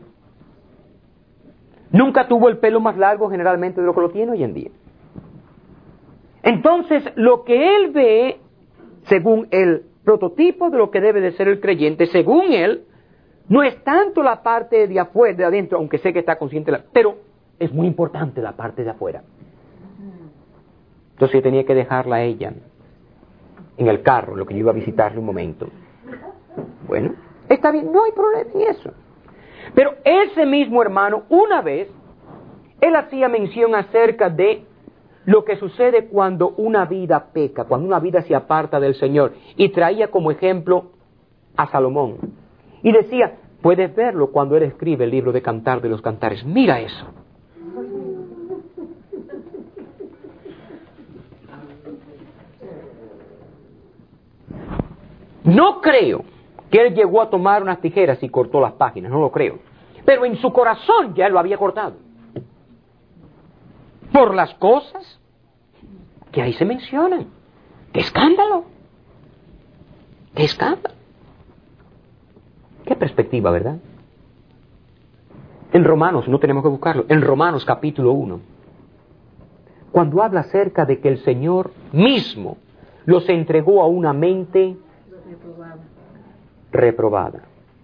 [SPEAKER 1] Nunca tuvo el pelo más largo generalmente de lo que lo tiene hoy en día. Entonces, lo que él ve, según el prototipo de lo que debe de ser el creyente, según él, no es tanto la parte de afuera, de adentro, aunque sé que está consciente, de la, pero es muy importante la parte de afuera. Entonces yo tenía que dejarla a ella en el carro, en lo que yo iba a visitarle un momento. Bueno, está bien, no hay problema en eso. Pero ese mismo hermano, una vez, él hacía mención acerca de lo que sucede cuando una vida peca, cuando una vida se aparta del Señor, y traía como ejemplo a Salomón. Y decía, puedes verlo cuando él escribe el libro de Cantar de los Cantares. Mira eso. No creo que él llegó a tomar unas tijeras y cortó las páginas, no lo creo. Pero en su corazón ya él lo había cortado. Por las cosas que ahí se mencionan. ¡Qué escándalo! ¡Qué escándalo! ¡Qué perspectiva, ¿verdad? En Romanos, no tenemos que buscarlo, en Romanos capítulo uno, cuando habla acerca de que el Señor mismo los entregó a una mente reprobada. reprobada.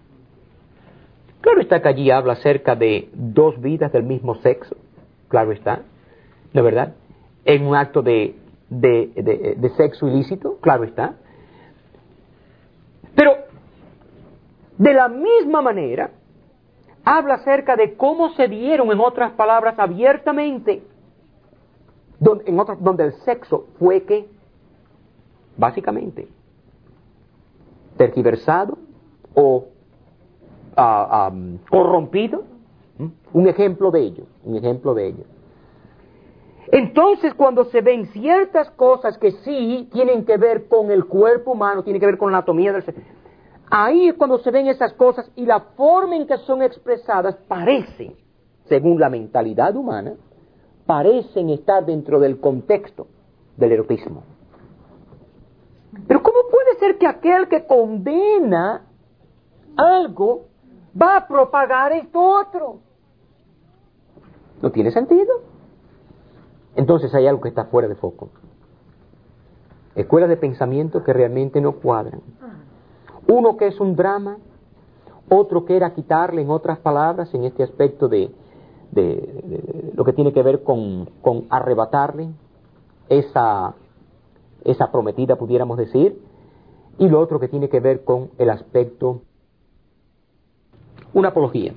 [SPEAKER 1] Claro está que allí habla acerca de dos vidas del mismo sexo, claro está, ¿no es verdad? En un acto de, de, de, de sexo ilícito, claro está. Pero, de la misma manera, habla acerca de cómo se dieron, en otras palabras, abiertamente, donde, en otras, donde el sexo fue que, básicamente, tergiversado o uh, um, corrompido. ¿Mm? Un ejemplo de ello, un ejemplo de ello. Entonces, cuando se ven ciertas cosas que sí tienen que ver con el cuerpo humano, tienen que ver con la anatomía del ser, ahí es cuando se ven esas cosas y la forma en que son expresadas parecen, según la mentalidad humana, parecen estar dentro del contexto del erotismo. Pero ¿cómo puede ser que aquel que condena algo va a propagar esto otro? ¿No tiene sentido? Entonces hay algo que está fuera de foco. Escuelas de pensamiento que realmente no cuadran. Uno que es un drama, otro que era quitarle, en otras palabras, en este aspecto de, de, de, de lo que tiene que ver con, con arrebatarle esa, esa prometida, pudiéramos decir, y lo otro que tiene que ver con el aspecto, una apología.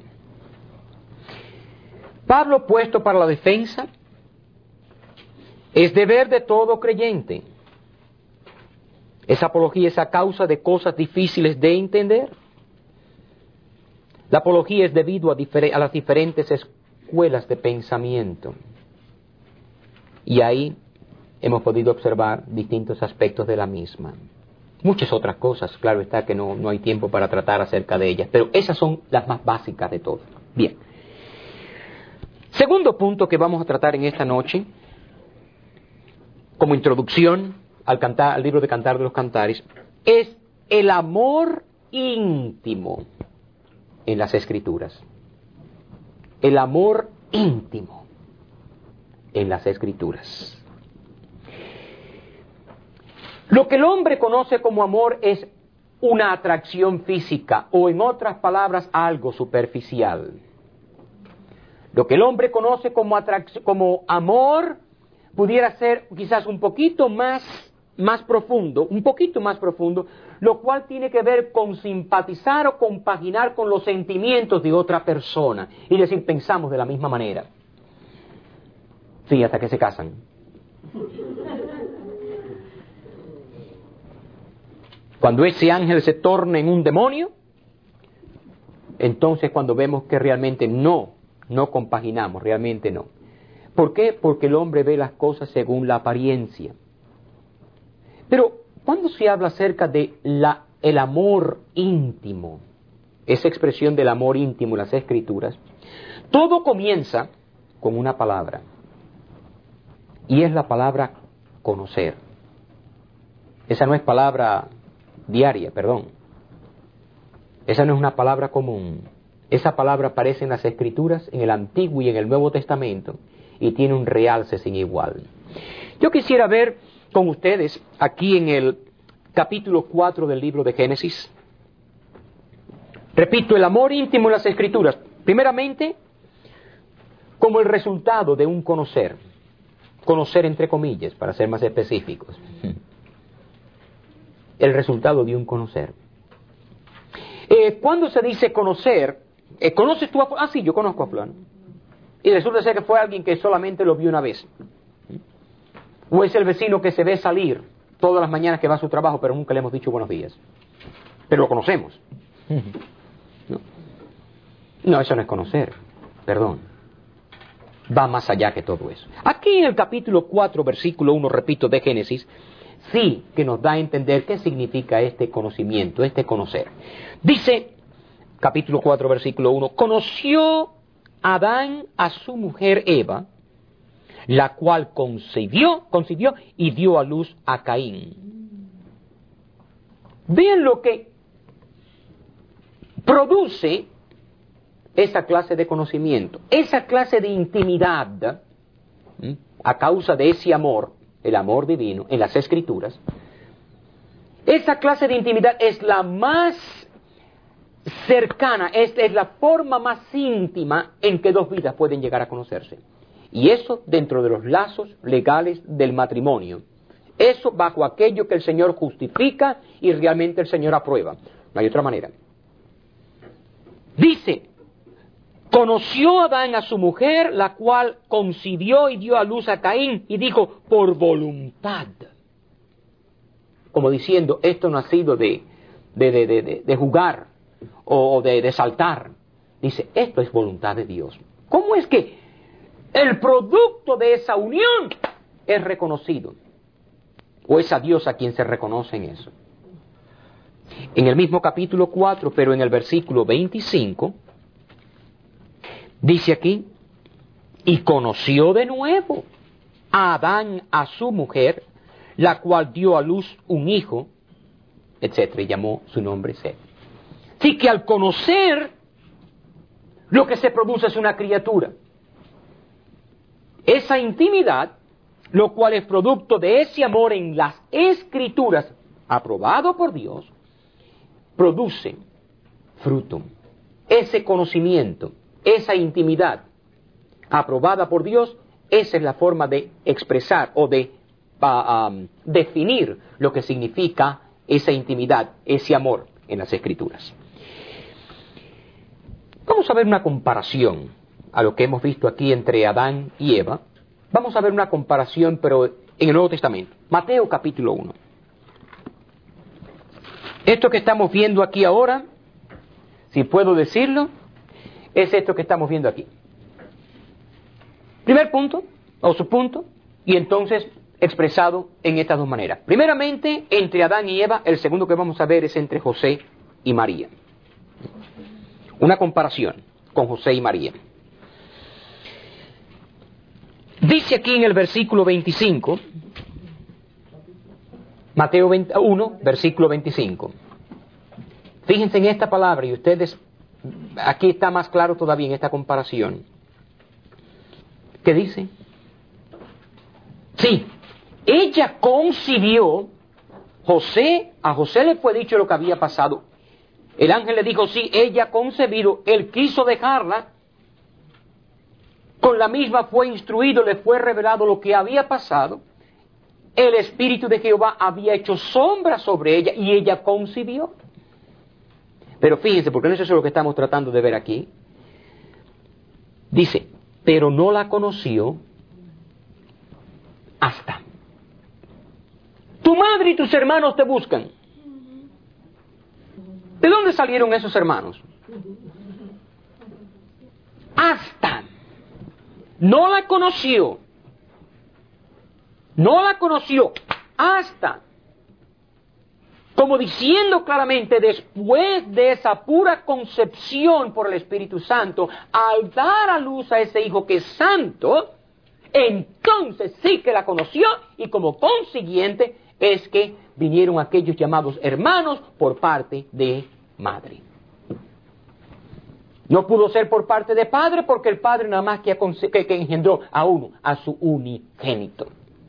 [SPEAKER 1] Pablo, puesto para la defensa, es deber de todo creyente Esa apología es a causa de cosas difíciles de entender. La apología es debido a, difer- a las diferentes escuelas de pensamiento. Y ahí hemos podido observar distintos aspectos de la misma. Muchas otras cosas, claro está que no, no hay tiempo para tratar acerca de ellas, pero esas son las más básicas de todas. Bien. Segundo punto que vamos a tratar en esta noche, como introducción al, cantar, al libro de Cantar de los Cantares, es el amor íntimo en las Escrituras. El amor íntimo en las Escrituras. Lo que el hombre conoce como amor es una atracción física, o en otras palabras, algo superficial. Lo que el hombre conoce como, atrac- como amor pudiera ser quizás un poquito más, más profundo, un poquito más profundo, lo cual tiene que ver con simpatizar o compaginar con los sentimientos de otra persona. Y decir, pensamos de la misma manera. Sí, hasta que se casan. Cuando ese ángel se torna en un demonio, entonces cuando vemos que realmente no, no compaginamos, realmente no. ¿Por qué? Porque el hombre ve las cosas según la apariencia. Pero, cuando se habla acerca de la, el amor íntimo, esa expresión del amor íntimo en las Escrituras, todo comienza con una palabra. Y es la palabra conocer. Esa no es palabra diaria, perdón. Esa no es una palabra común. Esa palabra aparece en las Escrituras, en el Antiguo y en el Nuevo Testamento, y tiene un realce sin igual. Yo quisiera ver con ustedes aquí en el capítulo cuatro del libro de Génesis. Repito, el amor íntimo en las Escrituras, primeramente, como el resultado de un conocer. Conocer entre comillas, para ser más específicos. El resultado de un conocer. Eh, cuando se dice conocer, eh, ¿conoces tú a fulano? Ah, sí, yo conozco a fulano. Y resulta ser que fue alguien que solamente lo vio una vez. O es el vecino que se ve salir todas las mañanas que va a su trabajo, pero nunca le hemos dicho buenos días. Pero lo conocemos. No, no, eso no es conocer. Perdón. Va más allá que todo eso. Aquí en el capítulo cuatro, versículo uno, repito, de Génesis, sí que nos da a entender qué significa este conocimiento, este conocer. Dice, capítulo cuatro, versículo uno, conoció Adán a su mujer Eva, la cual concibió, concibió y dio a luz a Caín. Vean lo que produce esa clase de conocimiento, esa clase de intimidad, ¿m? a causa de ese amor, el amor divino, en las Escrituras. Esa clase de intimidad es la más cercana, es, es la forma más íntima en que dos vidas pueden llegar a conocerse. Y eso dentro de los lazos legales del matrimonio. Eso bajo aquello que el Señor justifica y realmente el Señor aprueba. No hay otra manera. Dice, conoció Adán a su mujer, la cual concibió y dio a luz a Caín, y dijo, por voluntad. Como diciendo, esto no ha sido de, de, de, de, de jugar o de, de saltar. Dice, esto es voluntad de Dios. ¿Cómo es que el producto de esa unión es reconocido? ¿O es a Dios a quien se reconoce en eso? En el mismo capítulo cuatro, pero en el versículo veinticinco, dice aquí, y conoció de nuevo a Adán a su mujer, la cual dio a luz un hijo, etcétera, y llamó su nombre Set. Así que al conocer, lo que se produce es una criatura. Esa intimidad, lo cual es producto de ese amor en las Escrituras, aprobado por Dios, produce fruto. Ese conocimiento, esa intimidad, aprobada por Dios, esa es la forma de expresar o de uh, um, definir lo que significa esa intimidad, ese amor en las Escrituras. Vamos a ver una comparación a lo que hemos visto aquí entre Adán y Eva. Vamos a ver una comparación, pero en el Nuevo Testamento. Mateo capítulo uno. Esto que estamos viendo aquí ahora, si puedo decirlo, es esto que estamos viendo aquí. Primer punto, o subpunto, y entonces expresado en estas dos maneras. Primeramente, entre Adán y Eva, el segundo que vamos a ver es entre José y María. Una comparación con José y María. Dice aquí en el versículo veinticinco, Mateo uno, versículo veinticinco. Fíjense en esta palabra y ustedes, aquí está más claro todavía en esta comparación. ¿Qué dice? Sí, ella concibió, José, a José le fue dicho lo que había pasado. El ángel le dijo, sí, ella ha concebido, él quiso dejarla, con la misma fue instruido, le fue revelado lo que había pasado. El Espíritu de Jehová había hecho sombra sobre ella y ella concibió. Pero fíjense, porque no es eso lo que estamos tratando de ver aquí. Dice, pero no la conoció hasta. Tu madre y tus hermanos te buscan. ¿De dónde salieron esos hermanos? Hasta. No la conoció. No la conoció hasta. Como diciendo claramente, después de esa pura concepción por el Espíritu Santo, al dar a luz a ese hijo que es santo, entonces sí que la conoció y como consiguiente es que vinieron aquellos llamados hermanos por parte de madre. No pudo ser por parte de padre porque el padre nada más que, que, que engendró a uno, a su unigénito.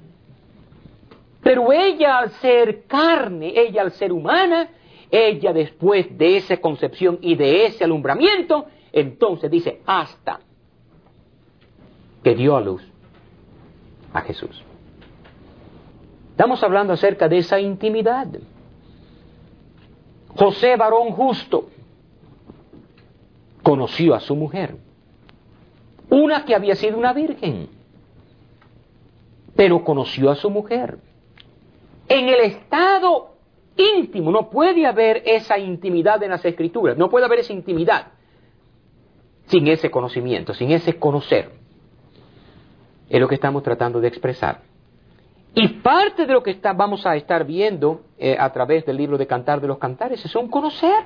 [SPEAKER 1] Pero ella al ser carne, ella al ser humana, ella después de esa concepción y de ese alumbramiento, entonces dice hasta que dio a luz a Jesús. Estamos hablando acerca de esa intimidad. José, varón justo, conoció a su mujer, una que había sido una virgen, pero conoció a su mujer. En el estado íntimo no puede haber esa intimidad en las Escrituras, no puede haber esa intimidad sin ese conocimiento, sin ese conocer. Es lo que estamos tratando de expresar. Y parte de lo que está, vamos a estar viendo eh, a través del libro de Cantar de los Cantares es un conocer.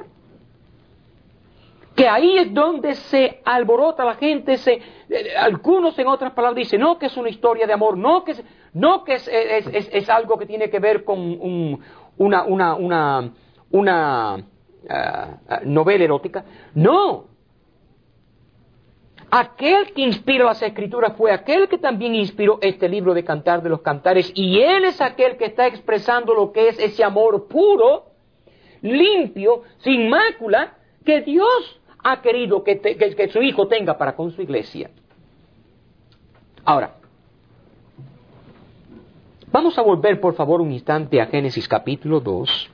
[SPEAKER 1] Que ahí es donde se alborota la gente, se, eh, algunos en otras palabras dicen, no que es una historia de amor, no que es, no que es, es, es, es algo que tiene que ver con un, una, una, una, una uh, novela erótica. No. Aquel que inspiró las Escrituras fue aquel que también inspiró este libro de Cantar de los Cantares, y él es aquel que está expresando lo que es ese amor puro, limpio, sin mácula, que Dios ha querido que, te, que, que su hijo tenga para con su iglesia. Ahora, vamos a volver por favor un instante a Génesis capítulo dos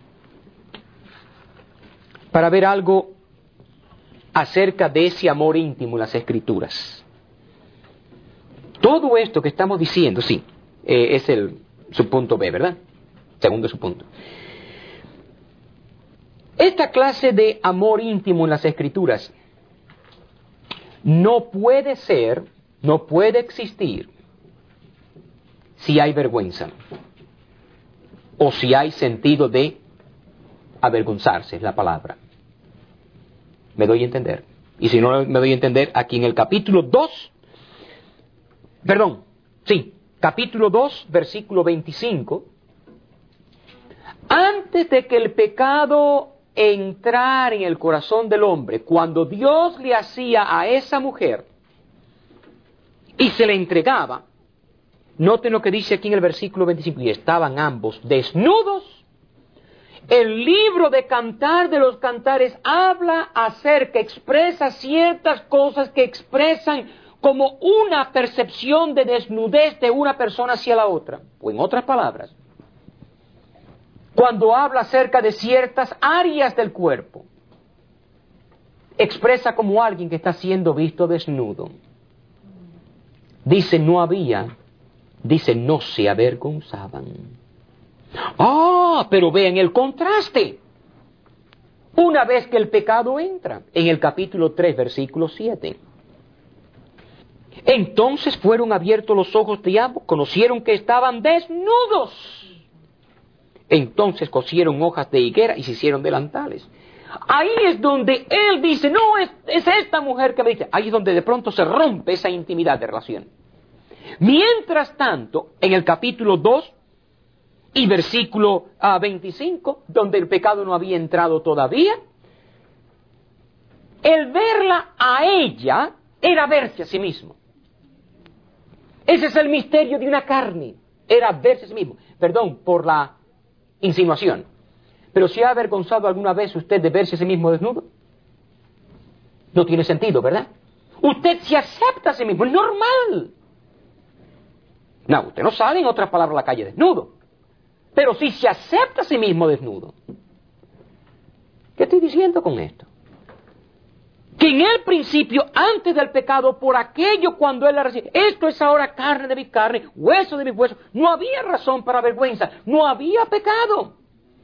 [SPEAKER 1] para ver algo acerca de ese amor íntimo en las Escrituras. Todo esto que estamos diciendo, sí, eh, es el subpunto B, ¿verdad? Segundo subpunto. Esta clase de amor íntimo en las Escrituras no puede ser, no puede existir si hay vergüenza o si hay sentido de avergonzarse, es la palabra. ¿Me doy a entender? Y si no me doy a entender, aquí en el capítulo dos, perdón, sí, capítulo dos, versículo veinticinco, antes de que el pecado entrara en el corazón del hombre, cuando Dios le hacía a esa mujer y se le entregaba, noten lo que dice aquí en el versículo veinticinco, y estaban ambos desnudos. El libro de Cantar de los Cantares habla acerca, expresa ciertas cosas que expresan como una percepción de desnudez de una persona hacia la otra. O en otras palabras, cuando habla acerca de ciertas áreas del cuerpo, expresa como alguien que está siendo visto desnudo. Dice, no había, dice, no se avergonzaban. Ah, pero vean el contraste. Una vez que el pecado entra, en el capítulo tres, versículo siete. Entonces fueron abiertos los ojos de ambos, conocieron que estaban desnudos. Entonces cosieron hojas de higuera y se hicieron delantales. Ahí es donde él dice, no, es, es esta mujer que me dice. Ahí es donde de pronto se rompe esa intimidad de relación. Mientras tanto, en el capítulo dos y versículo uh, veinticinco, donde el pecado no había entrado todavía, el verla a ella era verse a sí mismo. Ese es el misterio de una carne, era verse a sí mismo. Perdón por la insinuación, pero ¿se ha avergonzado alguna vez usted de verse a sí mismo desnudo? No tiene sentido, ¿verdad? Usted se acepta a sí mismo, es normal. No, usted no sale, en otras palabras, a la calle desnudo. Pero si se acepta a sí mismo desnudo. ¿Qué estoy diciendo con esto? Que en el principio, antes del pecado, por aquello cuando él la recibe, esto es ahora carne de mi carne, hueso de mis huesos, no había razón para vergüenza, no había pecado.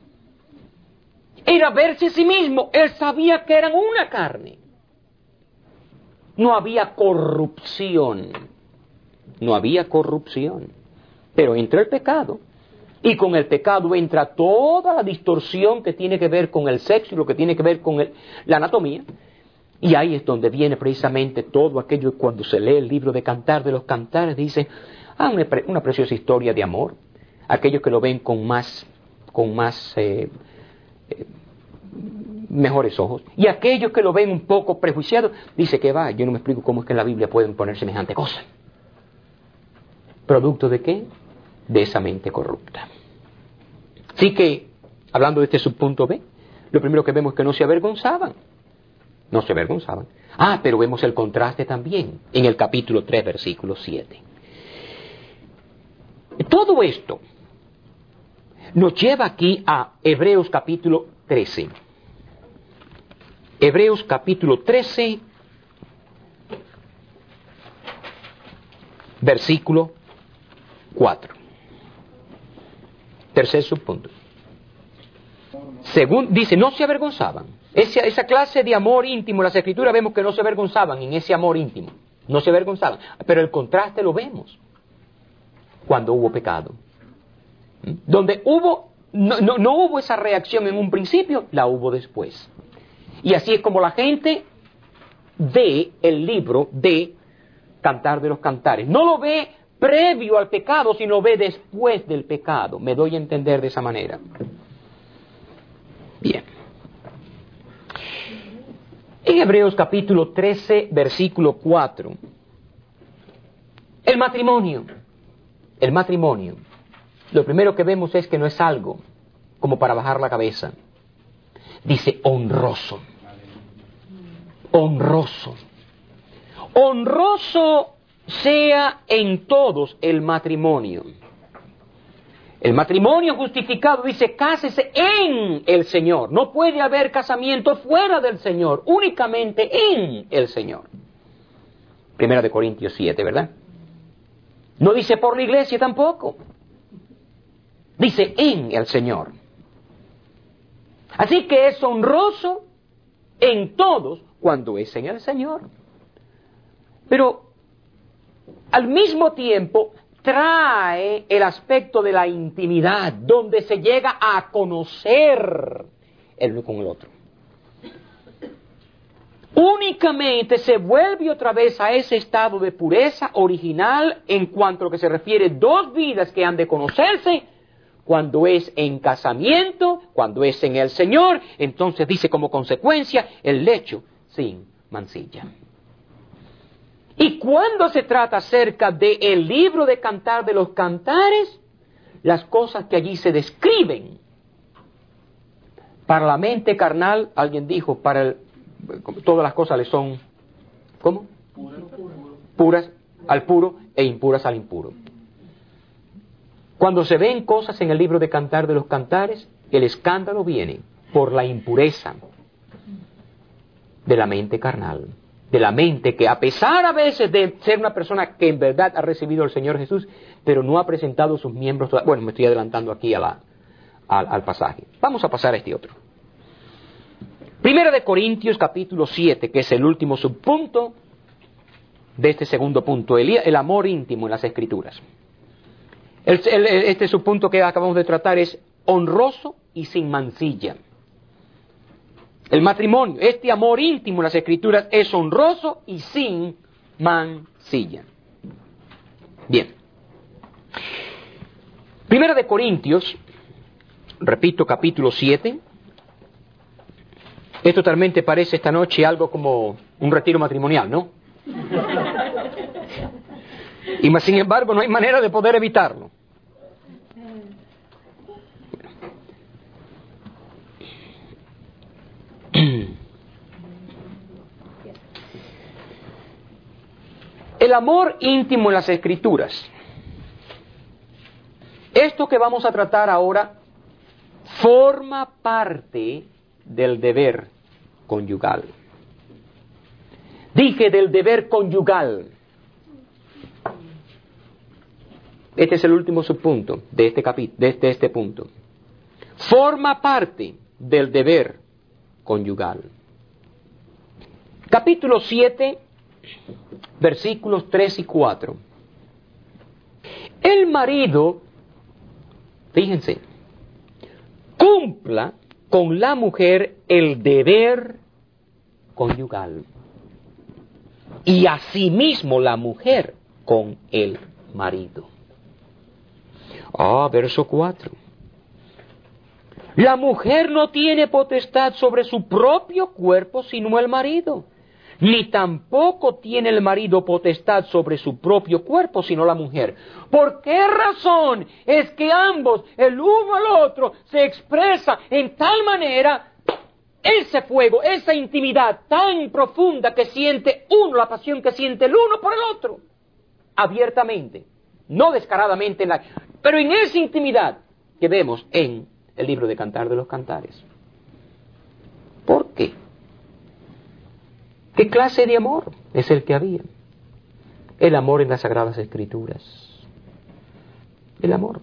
[SPEAKER 1] Era verse a sí mismo, él sabía que eran una carne. No había corrupción, no había corrupción. Pero entra el pecado, y con el pecado entra toda la distorsión que tiene que ver con el sexo y lo que tiene que ver con el, la anatomía. Y ahí es donde viene precisamente todo aquello cuando se lee el libro de Cantar de los Cantares, dice, ah, una, una preciosa historia de amor. Aquellos que lo ven con más, con más, eh, eh, mejores ojos. Y aquellos que lo ven un poco prejuiciados, dice que va, yo no me explico cómo es que en la Biblia pueden poner semejante cosa. ¿Producto de qué? De esa mente corrupta. Así que, hablando de este subpunto B, lo primero que vemos es que no se avergonzaban. No se avergonzaban. Ah, pero vemos el contraste también en el capítulo tres, versículo siete. Todo esto nos lleva aquí a Hebreos capítulo trece. Hebreos capítulo trece, versículo cuatro. Tercer subpunto. Según dice, no se avergonzaban. Esa, esa clase de amor íntimo, las Escrituras vemos que no se avergonzaban en ese amor íntimo. No se avergonzaban. Pero el contraste lo vemos cuando hubo pecado. Donde hubo, no, no, no hubo esa reacción en un principio, la hubo después. Y así es como la gente ve el libro de Cantar de los Cantares. No lo ve previo al pecado, sino ve después del pecado. Me doy a entender de esa manera. Bien. En Hebreos capítulo trece, versículo cuatro. El matrimonio. El matrimonio. Lo primero que vemos es que no es algo como para bajar la cabeza. Dice honroso. Honroso. Honroso sea en todos el matrimonio. El matrimonio justificado dice, cásese en el Señor. No puede haber casamiento fuera del Señor, únicamente en el Señor. Primera de Corintios siete, ¿verdad? No dice por la iglesia tampoco. Dice en el Señor. Así que es honroso en todos cuando es en el Señor. Pero al mismo tiempo trae el aspecto de la intimidad, donde se llega a conocer el uno con el otro. Únicamente se vuelve otra vez a ese estado de pureza original en cuanto a lo que se refiere dos vidas que han de conocerse, cuando es en casamiento, cuando es en el Señor. Entonces dice como consecuencia el lecho sin mancilla. Y cuando se trata acerca del libro de Cantar de los Cantares, las cosas que allí se describen, para la mente carnal, alguien dijo, para el, todas las cosas le son, ¿cómo? Puras al puro e impuras al impuro. Cuando se ven cosas en el libro de Cantar de los Cantares, el escándalo viene por la impureza de la mente carnal. De la mente que a pesar a veces de ser una persona que en verdad ha recibido al Señor Jesús, pero no ha presentado sus miembros. Bueno, me estoy adelantando aquí a la, a, al pasaje. Vamos a pasar a este otro. Primera de Corintios capítulo siete, que es el último subpunto de este segundo punto, el, el amor íntimo en las Escrituras. El, el, este subpunto que acabamos de tratar es honroso y sin mancilla. El matrimonio, este amor íntimo en las Escrituras es honroso y sin mancilla. Bien. Primera de Corintios, repito, capítulo siete. Esto totalmente parece esta noche algo como un retiro matrimonial, ¿no? Y más sin embargo no hay manera de poder evitarlo. El amor íntimo en las Escrituras. Esto que vamos a tratar ahora forma parte del deber conyugal. Dije del deber conyugal. Este es el último subpunto de este capítulo, de este, de este punto. Forma parte del deber conyugal. Capítulo siete, versículos tres y cuatro. El marido, fíjense, cumpla con la mujer el deber conyugal. Y asimismo la mujer con el marido. Ah, verso cuatro. La mujer no tiene potestad sobre su propio cuerpo sino el marido, ni tampoco tiene el marido potestad sobre su propio cuerpo sino la mujer. ¿Por qué razón es que ambos, el uno al otro, se expresa en tal manera ese fuego, esa intimidad tan profunda que siente uno, la pasión que siente el uno por el otro? Abiertamente, no descaradamente, en la, pero en esa intimidad que vemos en el libro de Cantar de los Cantares. ¿Por qué? ¿Qué clase de amor es el que había? El amor en las Sagradas Escrituras. El amor.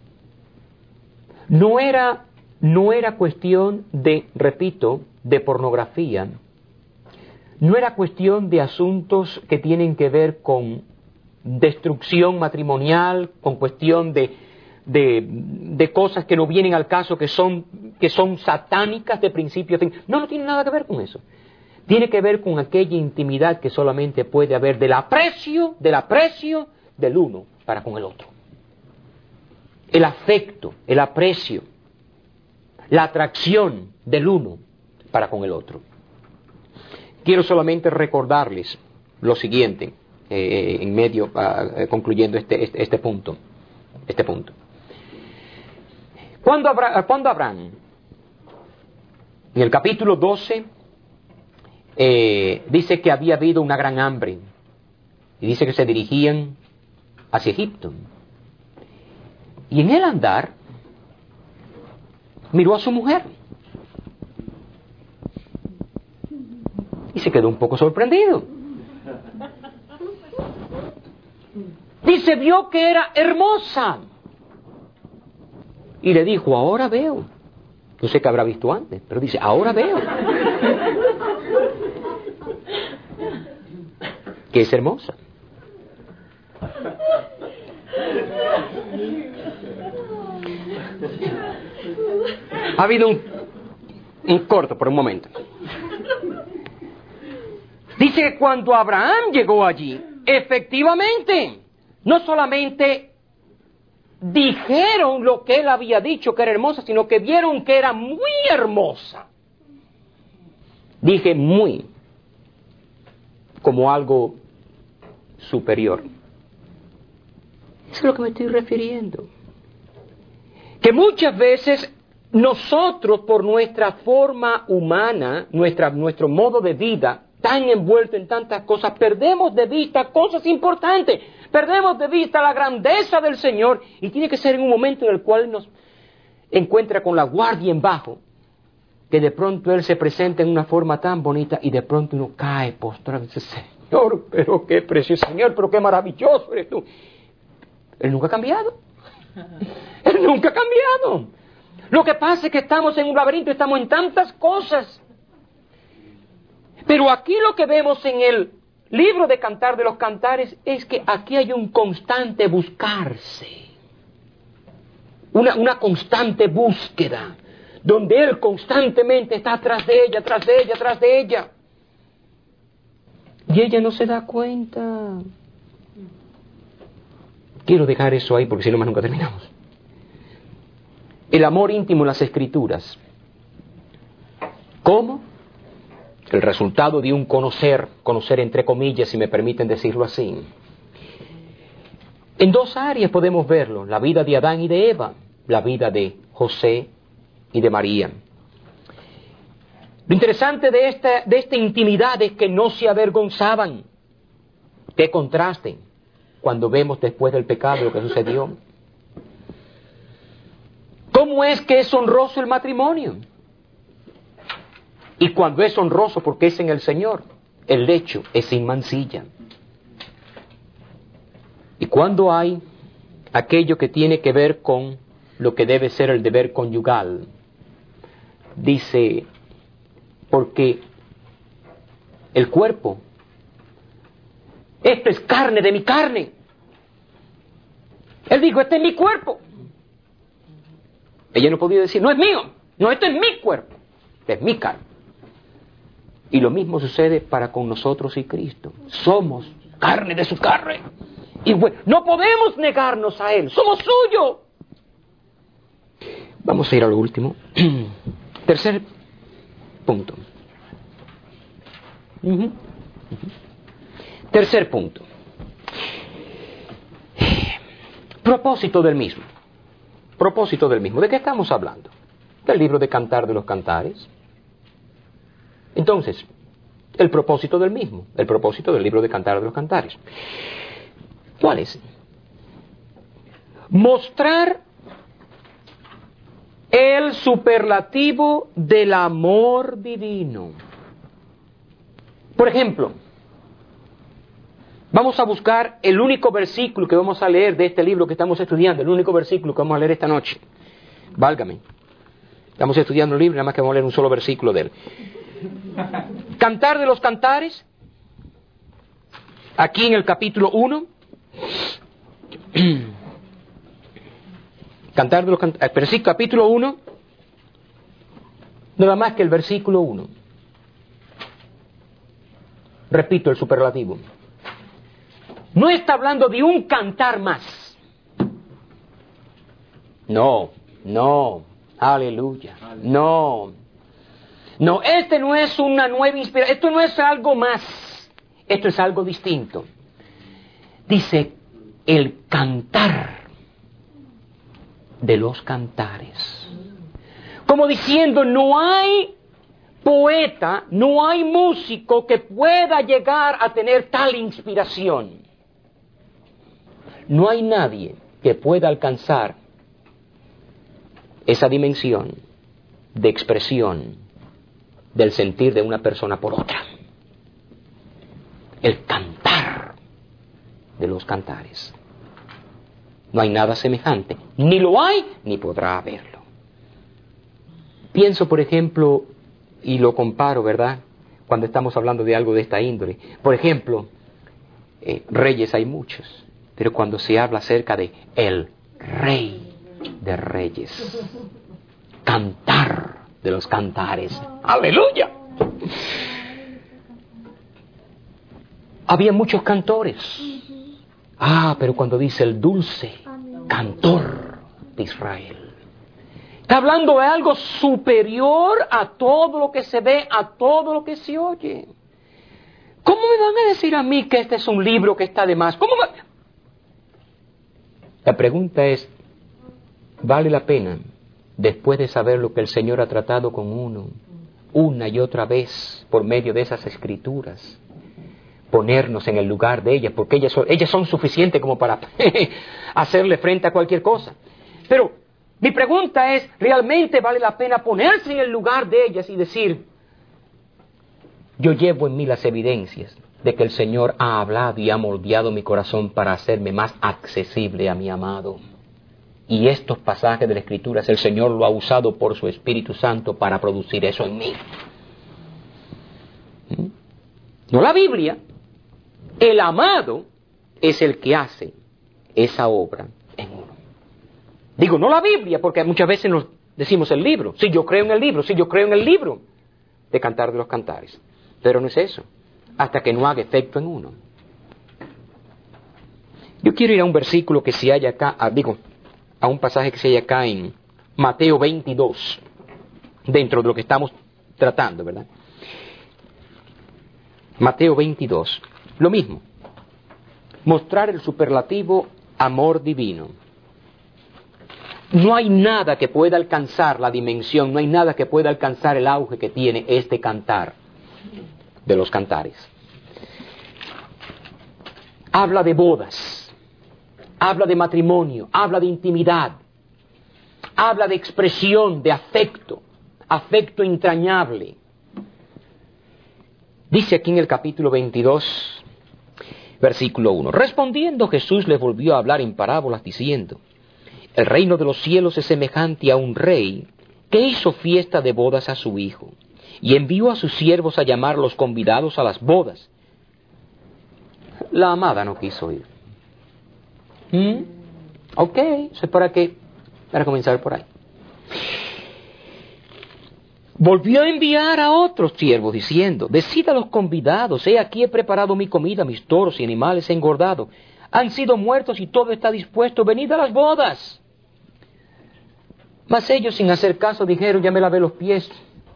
[SPEAKER 1] No era, no era cuestión de, repito, de pornografía. No era cuestión de asuntos que tienen que ver con destrucción matrimonial, con cuestión de, de, de cosas que no vienen al caso, que son, que son satánicas de principio a fin. No, no tiene nada que ver con eso. Tiene que ver con aquella intimidad que solamente puede haber del aprecio, del aprecio del uno para con el otro. El afecto, el aprecio, la atracción del uno para con el otro. Quiero solamente recordarles lo siguiente, eh, en medio, uh, concluyendo este, este, este punto. Este punto. Cuando, Abra- cuando Abraham, en el capítulo doce, Eh, dice que había habido una gran hambre y dice que se dirigían hacia Egipto, y en el andar miró a su mujer y se quedó un poco sorprendido. Dice, vio que era hermosa y le dijo, ahora veo. No sé qué habrá visto antes, pero dice, ahora veo que es hermosa. Ha habido un, un corto por un momento. Dice que cuando Abraham llegó allí, efectivamente, no solamente dijeron lo que él había dicho que era hermosa, sino que vieron que era muy hermosa. Dije muy, como algo superior. Eso es a lo que me estoy refiriendo. Que muchas veces nosotros, por nuestra forma humana, nuestra, nuestro modo de vida, tan envuelto en tantas cosas, perdemos de vista cosas importantes, perdemos de vista la grandeza del Señor, y tiene que ser en un momento en el cual nos encuentra con la guardia en bajo, que de pronto Él se presenta en una forma tan bonita y de pronto uno cae postrado y dice, Señor, pero qué precioso, Señor, pero qué maravilloso eres tú. Él nunca ha cambiado. Él nunca ha cambiado. Lo que pasa es que estamos en un laberinto, estamos en tantas cosas Pero aquí lo que vemos en el libro de Cantar de los Cantares es que aquí hay un constante buscarse, una, una constante búsqueda, donde él constantemente está atrás de ella, atrás de ella, atrás de ella. Y ella no se da cuenta. Quiero dejar eso ahí porque si no más nunca terminamos. El amor íntimo en las Escrituras. ¿Cómo? El resultado de un conocer, conocer entre comillas, si me permiten decirlo así. En dos áreas podemos verlo, la vida de Adán y de Eva, la vida de José y de María. Lo interesante de esta, de esta intimidad es que no se avergonzaban. Qué contraste cuando vemos después del pecado lo que sucedió. ¿Cómo es que es honroso el matrimonio? Y cuando es honroso porque es en el Señor, el lecho es sin mancilla. Y cuando hay aquello que tiene que ver con lo que debe ser el deber conyugal, dice, porque el cuerpo, esto es carne de mi carne. Él dijo, este es mi cuerpo. Ella no podía decir, no es mío, no, este es mi cuerpo, este es mi carne. Y lo mismo sucede para con nosotros y Cristo. Somos carne de su carne. Y bueno, no podemos negarnos a Él, somos suyos. Vamos a ir a lo último. Tercer punto. Uh-huh. Uh-huh. Tercer punto. Propósito del mismo. Propósito del mismo. ¿De qué estamos hablando? Del libro de Cantar de los Cantares. Entonces, el propósito del mismo, el propósito del libro de Cantar de los Cantares. ¿Cuál es? Mostrar el superlativo del amor divino. Por ejemplo, vamos a buscar el único versículo que vamos a leer de este libro que estamos estudiando, el único versículo que vamos a leer esta noche. Válgame. Estamos estudiando un libro, nada más que vamos a leer un solo versículo de él. Cantar de los Cantares, aquí en el capítulo uno. Cantar de los Cantares, pero sí, capítulo uno, nada más que el versículo uno. Repito, el superlativo. No está hablando de un cantar más. No, no, aleluya, no. No, este no es una nueva inspiración, esto no es algo más, esto es algo distinto. Dice, el cantar de los cantares. Como diciendo, no hay poeta, no hay músico que pueda llegar a tener tal inspiración. No hay nadie que pueda alcanzar esa dimensión de expresión del sentir de una persona por otra. El cantar de los cantares. No hay nada semejante. Ni lo hay, ni podrá haberlo. Pienso, por ejemplo, y lo comparo, ¿verdad?, cuando estamos hablando de algo de esta índole. Por ejemplo, eh, reyes hay muchos, pero cuando se habla acerca de el Rey de Reyes, cantar de los cantares. ¡Aleluya! Había muchos cantores. Ah, pero cuando dice el dulce cantor de Israel, está hablando de algo superior a todo lo que se ve, a todo lo que se oye. ¿Cómo me van a decir a mí que este es un libro que está de más? ¿Cómo me... La pregunta es, ¿vale la pena, después de saber lo que el Señor ha tratado con uno, una y otra vez, por medio de esas escrituras, ponernos en el lugar de ellas? Porque ellas son, ellas son suficientes como para hacerle frente a cualquier cosa. Pero mi pregunta es, ¿realmente vale la pena ponerse en el lugar de ellas y decir, yo llevo en mí las evidencias de que el Señor ha hablado y ha moldeado mi corazón para hacerme más accesible a mi amado? Y estos pasajes de la Escritura, el Señor lo ha usado por su Espíritu Santo para producir eso en mí. ¿Mm? no la Biblia. El amado es el que hace esa obra en uno. Digo, no la Biblia, porque muchas veces nos decimos el libro. Sí, yo creo en el libro, sí, yo creo en el libro de Cantar de los Cantares. Pero no es eso, hasta que no haga efecto en uno. Yo quiero ir a un versículo que se halla acá, a, digo, a un pasaje que se halla acá en Mateo veintidós, dentro de lo que estamos tratando, ¿verdad? Mateo veintidós, lo mismo, mostrar el superlativo amor divino. No hay nada que pueda alcanzar la dimensión, no hay nada que pueda alcanzar el auge que tiene este cantar de los cantares. Habla de bodas, habla de matrimonio, habla de intimidad, habla de expresión, de afecto, afecto entrañable. Dice aquí en el capítulo veintidós, versículo uno, respondiendo Jesús les volvió a hablar en parábolas diciendo, el reino de los cielos es semejante a un rey que hizo fiesta de bodas a su hijo y envió a sus siervos a llamar a los convidados a las bodas. La amada no quiso ir. ¿Mm? Ok, eso es para qué, para comenzar por ahí. Volvió a enviar a otros siervos diciendo, decid a los convidados, he aquí he preparado mi comida, mis toros y animales he engordado, han sido muertos y todo está dispuesto, venid a las bodas. Mas ellos sin hacer caso dijeron, ya me lavé los pies.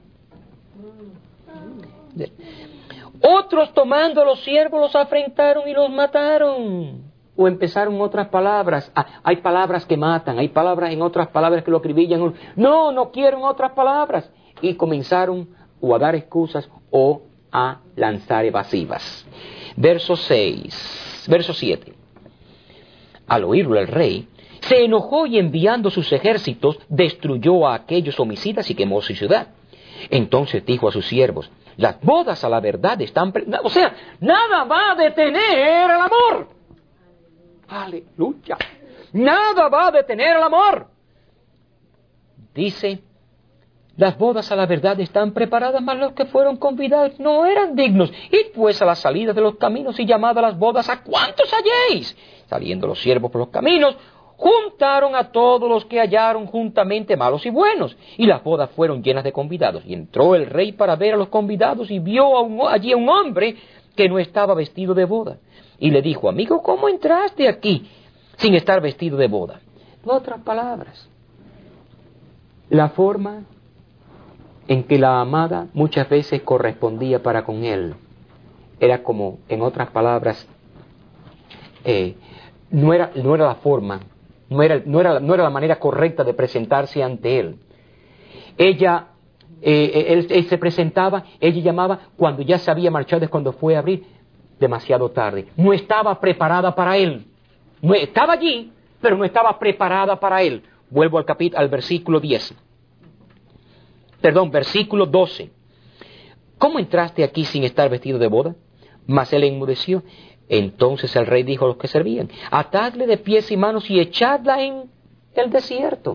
[SPEAKER 1] Otros tomando a los siervos los afrentaron y los mataron. O empezaron otras palabras. Ah, hay palabras que matan, hay palabras en otras palabras que lo acribillan. No, no quiero en otras palabras. Y comenzaron o a dar excusas o a lanzar evasivas. Verso seis, verso siete. Al oírlo el rey, se enojó y enviando sus ejércitos, destruyó a aquellos homicidas y quemó su ciudad. Entonces dijo a sus siervos, las bodas a la verdad están... Pre- o sea, nada va a detener el amor. Aleluya. Nada va a detener el amor. Dice, las bodas a la verdad están preparadas, mas los que fueron convidados no eran dignos. Id pues a las salidas de los caminos y llamad a las bodas a cuantos halléis. Saliendo los siervos por los caminos, juntaron a todos los que hallaron juntamente malos y buenos, y las bodas fueron llenas de convidados. Y entró el rey para ver a los convidados y vio a un, allí a un hombre que no estaba vestido de boda. Y le dijo, amigo, ¿cómo entraste aquí sin estar vestido de boda? En otras palabras, la forma en que la amada muchas veces correspondía para con él era como, en otras palabras, eh, no era, no era la forma, no era, no, era, no era la manera correcta de presentarse ante él. Ella, eh, él, él se presentaba, ella llamaba, cuando ya se había marchado es cuando fue a abrir, demasiado tarde. No estaba preparada para él. No, estaba allí, pero no estaba preparada para él. Vuelvo al capítulo, al versículo diez. Perdón, versículo doce. ¿Cómo entraste aquí sin estar vestido de boda? Mas él enmudeció. Entonces el rey dijo a los que servían, atadle de pies y manos y echadla en el desierto.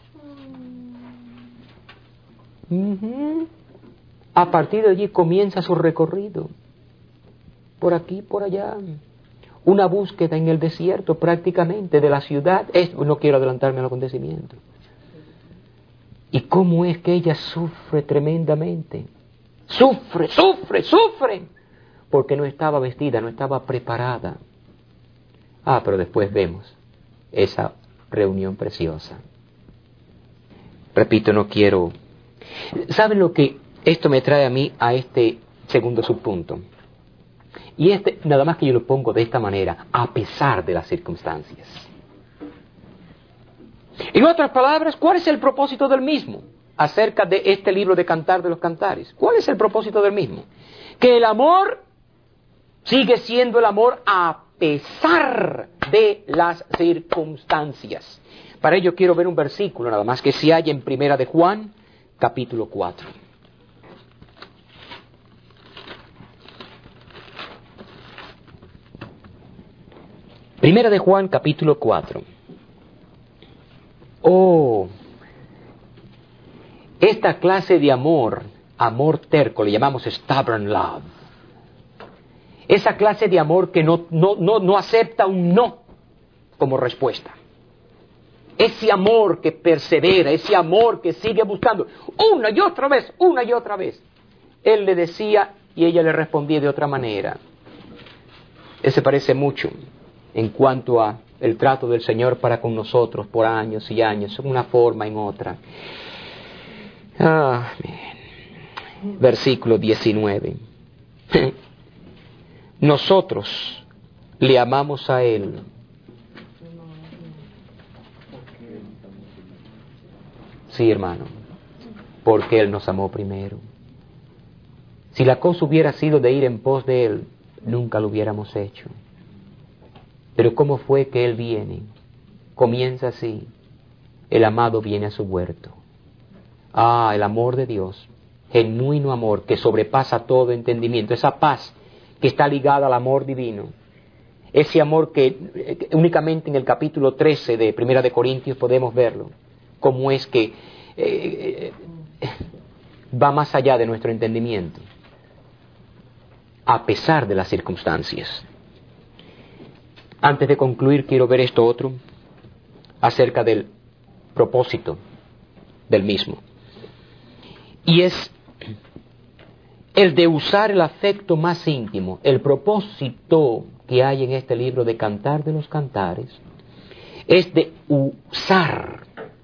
[SPEAKER 1] Uh-huh. A partir de allí comienza su recorrido. Por aquí, por allá. Una búsqueda en el desierto prácticamente de la ciudad. Es, no quiero adelantarme al acontecimiento. ¿Y cómo es que ella sufre tremendamente? Sufre, sufre, sufre. Porque no estaba vestida, no estaba preparada. Ah, pero después vemos esa reunión preciosa. Repito, no quiero... ¿Saben lo que esto me trae a mí a este segundo subpunto? Y este, nada más que yo lo pongo de esta manera, a pesar de las circunstancias. En otras palabras, ¿cuál es el propósito del mismo? Acerca de este libro de Cantar de los Cantares. ¿Cuál es el propósito del mismo? Que el amor sigue siendo el amor a pesar de las circunstancias. Para ello quiero ver un versículo nada más que se halla en Primera de Juan, capítulo cuatro. Primera de Juan, capítulo cuatro. Oh, esta clase de amor, amor terco, le llamamos stubborn love. Esa clase de amor que no, no, no, no acepta un no como respuesta. Ese amor que persevera, ese amor que sigue buscando una y otra vez, una y otra vez. Él le decía y ella le respondía de otra manera. Ese parece mucho en cuanto a el trato del Señor para con nosotros por años y años, en una forma, en otra. Ah, versículo diecinueve. Nosotros le amamos a Él. Sí, hermano, porque Él nos amó primero. Si la cosa hubiera sido de ir en pos de Él, nunca lo hubiéramos hecho. Pero ¿cómo fue que Él viene? Comienza así. El amado viene a su huerto. Ah, el amor de Dios, genuino amor que sobrepasa todo entendimiento, esa paz que está ligada al amor divino, ese amor que eh, únicamente en el capítulo trece de Primera de Corintios podemos verlo, cómo es que eh, eh, va más allá de nuestro entendimiento, a pesar de las circunstancias. Antes de concluir, quiero ver esto otro, acerca del propósito del mismo. Y es el de usar el afecto más íntimo. El propósito que hay en este libro de Cantar de los Cantares es de usar,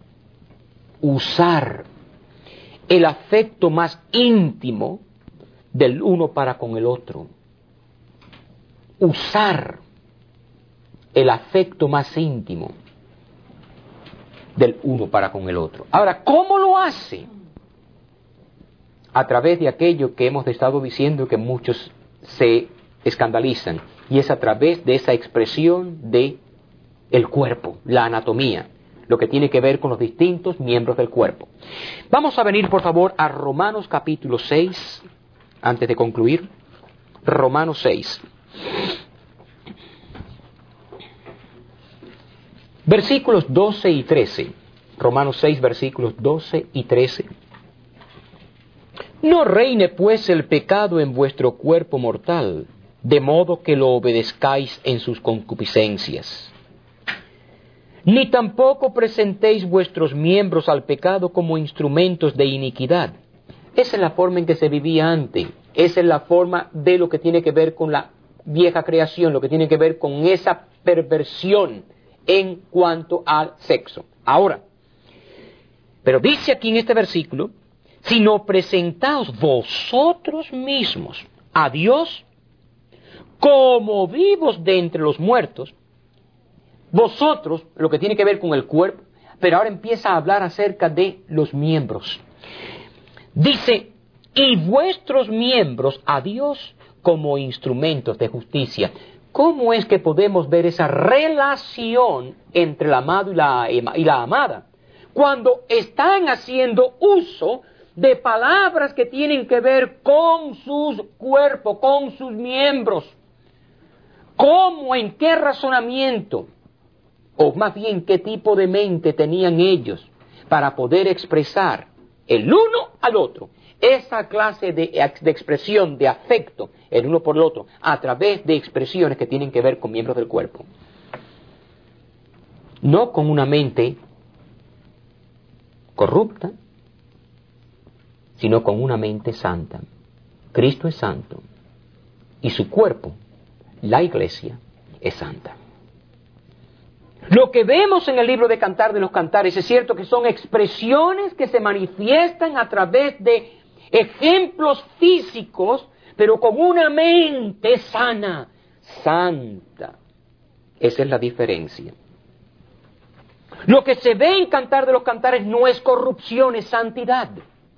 [SPEAKER 1] usar el afecto más íntimo del uno para con el otro. Usar el afecto más íntimo del uno para con el otro. Ahora, ¿cómo lo hace? A través de aquello que hemos estado diciendo que muchos se escandalizan, y es a través de esa expresión de el cuerpo, la anatomía, lo que tiene que ver con los distintos miembros del cuerpo. Vamos a venir, por favor, a Romanos capítulo seis, antes de concluir. Romanos seis. Versículos doce y trece. Romanos seis, versículos doce y trece. No reine pues el pecado en vuestro cuerpo mortal, de modo que lo obedezcáis en sus concupiscencias. Ni tampoco presentéis vuestros miembros al pecado como instrumentos de iniquidad. Esa es la forma en que se vivía antes. Esa es la forma de lo que tiene que ver con la vieja creación, lo que tiene que ver con esa perversión en cuanto al sexo. Ahora, pero dice aquí en este versículo, sino presentaos vosotros mismos a Dios como vivos de entre los muertos. Vosotros, lo que tiene que ver con el cuerpo, pero ahora empieza a hablar acerca de los miembros. Dice, y vuestros miembros a Dios como instrumentos de justicia. ¿Cómo es que podemos ver esa relación entre el amado y la, y la amada? Cuando están haciendo uso de palabras que tienen que ver con sus cuerpos, con sus miembros. ¿Cómo, en qué razonamiento, o más bien qué tipo de mente tenían ellos para poder expresar el uno al otro esa clase de, de expresión de afecto el uno por el otro a través de expresiones que tienen que ver con miembros del cuerpo? No con una mente corrupta, sino con una mente santa. Cristo es santo y su cuerpo, la iglesia, es santa. Lo que vemos en el libro de Cantar de los Cantares es cierto que son expresiones que se manifiestan a través de ejemplos físicos, pero con una mente sana, santa. Esa es la diferencia. Lo que se ve en Cantar de los Cantares no es corrupción, es santidad.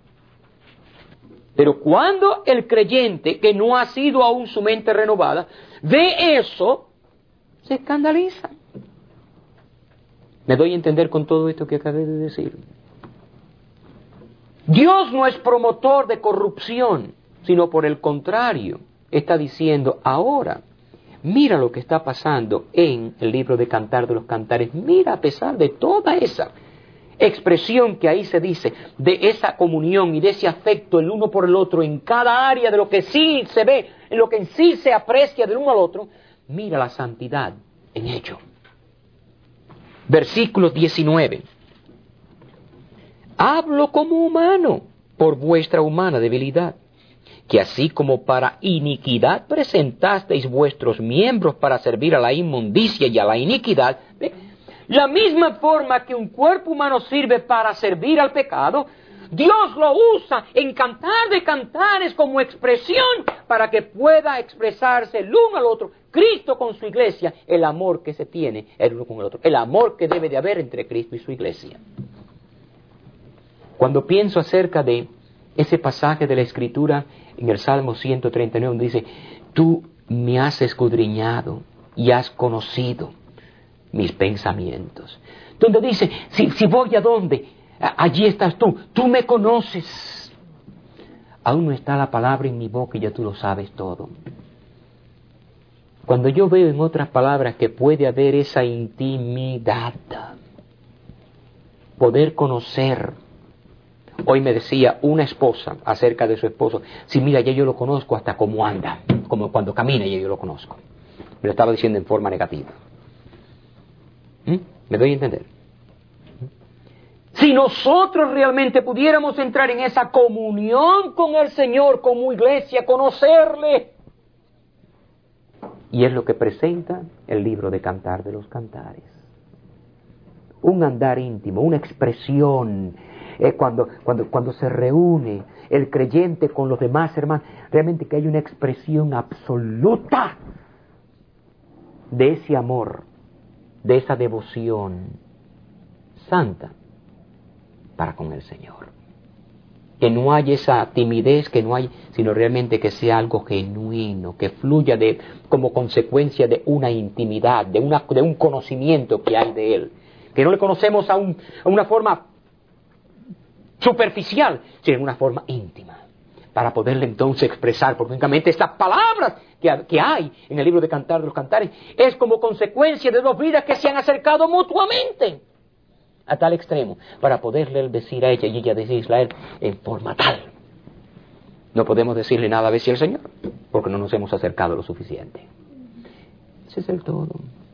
[SPEAKER 1] Pero cuando el creyente, que no ha sido aún su mente renovada, ve eso, se escandaliza. ¿Me doy a entender con todo esto que acabé de decir? Dios no es promotor de corrupción, sino por el contrario, está diciendo, ahora, mira lo que está pasando en el libro de Cantar de los Cantares, mira a pesar de toda esa expresión que ahí se dice, de esa comunión y de ese afecto el uno por el otro en cada área de lo que sí se ve, en lo que en sí se aprecia del uno al otro, mira la santidad en ello. Versículo diecinueve. Hablo como humano por vuestra humana debilidad, que así como para iniquidad presentasteis vuestros miembros para servir a la inmundicia y a la iniquidad, la misma forma que un cuerpo humano sirve para servir al pecado, Dios lo usa en Cantar de Cantares como expresión para que pueda expresarse el uno al otro, Cristo con su iglesia, el amor que se tiene el uno con el otro, el amor que debe de haber entre Cristo y su iglesia. Cuando pienso acerca de ese pasaje de la Escritura en el Salmo ciento treinta y nueve, donde dice, tú me has escudriñado y has conocido mis pensamientos. Donde dice, si, si voy a dónde, allí estás tú, tú me conoces. Aún no está la palabra en mi boca y ya tú lo sabes todo. Cuando yo veo en otras palabras que puede haber esa intimidad, poder conocer. Hoy me decía una esposa acerca de su esposo, sí, mira, ya yo lo conozco hasta cómo anda, como cuando camina ya yo lo conozco. Me lo estaba diciendo en forma negativa. ¿Mm? ¿Me doy a entender? Si nosotros realmente pudiéramos entrar en esa comunión con el Señor como iglesia, conocerle. Y es lo que presenta el libro de Cantar de los Cantares. Un andar íntimo, una expresión, eh, cuando, cuando, cuando se reúne el creyente con los demás hermanos, realmente que hay una expresión absoluta de ese amor, de esa devoción santa para con el Señor. Que no haya esa timidez, que no hay, sino realmente que sea algo genuino, que fluya de, como consecuencia de una intimidad, de, una, de un conocimiento que hay de Él. Que no le conocemos a, un, a una forma superficial, sino en una forma íntima, para poderle entonces expresar, porque únicamente estas palabras que, que hay en el libro de Cantar de los Cantares, es como consecuencia de dos vidas que se han acercado mutuamente, a tal extremo, para poderle decir a ella y ella decirle a él en forma tal. No podemos decirle nada a veces al Señor, porque no nos hemos acercado lo suficiente. Ese es el todo.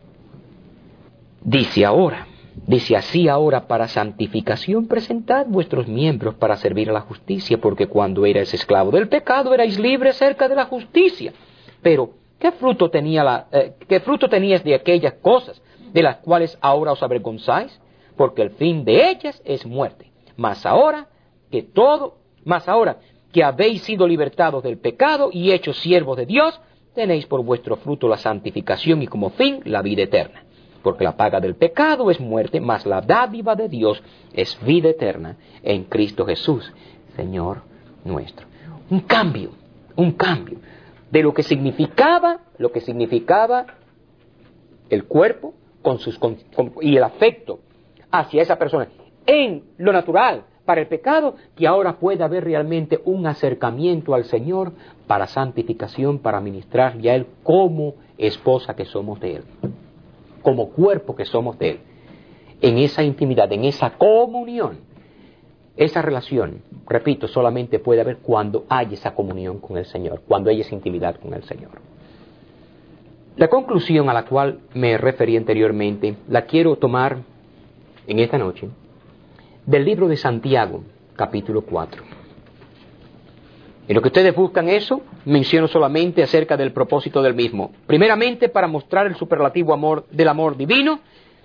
[SPEAKER 1] Dice ahora, dice así ahora, para santificación presentad vuestros miembros para servir a la justicia, porque cuando erais esclavo del pecado erais libres cerca de la justicia. Pero, ¿qué fruto tenía la, eh, qué fruto teníais de aquellas cosas de las cuales ahora os avergonzáis? Porque el fin de ellas es muerte. Mas ahora que todo, mas ahora que habéis sido libertados del pecado y hechos siervos de Dios, tenéis por vuestro fruto la santificación y como fin la vida eterna. Porque la paga del pecado es muerte, mas la dádiva de Dios es vida eterna en Cristo Jesús, Señor nuestro. Un cambio, un cambio de lo que significaba, lo que significaba el cuerpo con sus, con, con, y el afecto hacia esa persona en lo natural para el pecado, que ahora puede haber realmente un acercamiento al Señor para santificación, para ministrarle a Él como esposa que somos de Él, como cuerpo que somos de Él, en esa intimidad, en esa comunión. Esa relación, repito, solamente puede haber cuando hay esa comunión con el Señor, cuando hay esa intimidad con el Señor. La conclusión a la cual me referí anteriormente, la quiero tomar en esta noche, del libro de Santiago, capítulo cuatro. En lo que ustedes buscan eso, menciono solamente acerca del propósito del mismo. Primeramente, para mostrar el superlativo amor del amor divino.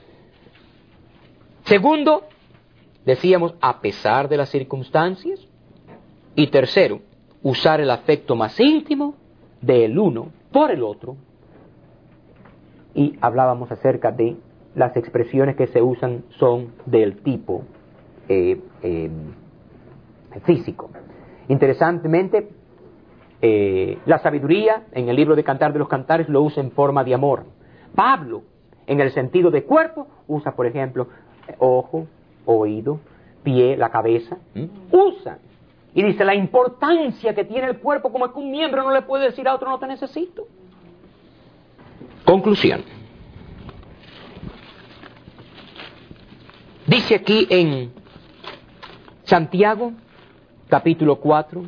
[SPEAKER 1] Segundo, decíamos, a pesar de las circunstancias. Y tercero, usar el afecto más íntimo del uno por el otro. Y hablábamos acerca de las expresiones que se usan son del tipo eh, eh, físico. Interesantemente, eh, la sabiduría en el libro de Cantar de los Cantares lo usa en forma de amor. Pablo, en el sentido de cuerpo, usa, por ejemplo, ojo, oído, pie, la cabeza. ¿Mm? Usa. Y dice la importancia que tiene el cuerpo, como es que un miembro no le puede decir a otro no te necesito. Conclusión. Dice aquí en Santiago, capítulo cuatro,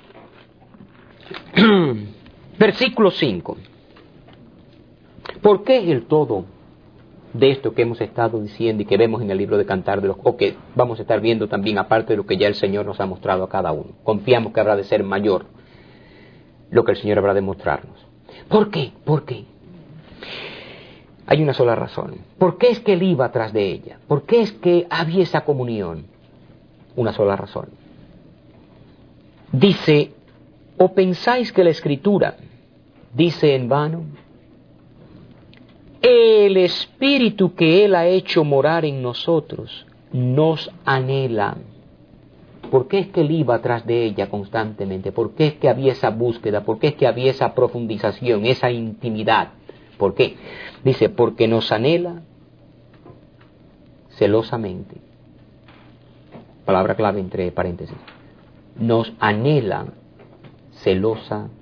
[SPEAKER 1] versículo cinco. ¿Por qué es el todo de esto que hemos estado diciendo y que vemos en el libro de Cantar de los, o que vamos a estar viendo también, aparte de lo que ya el Señor nos ha mostrado a cada uno? Confiamos que habrá de ser mayor lo que el Señor habrá de mostrarnos. ¿Por qué? ¿Por qué? Hay una sola razón. ¿Por qué es que él iba atrás de ella? ¿Por qué es que había esa comunión? Una sola razón. Dice, ¿o pensáis que la Escritura dice en vano? El Espíritu que Él ha hecho morar en nosotros nos anhela. ¿Por qué es que Él iba atrás de ella constantemente? ¿Por qué es que había esa búsqueda? ¿Por qué es que había esa profundización, esa intimidad? ¿Por qué? Dice, porque nos anhela celosamente. Palabra clave entre paréntesis. Nos anhela celosamente.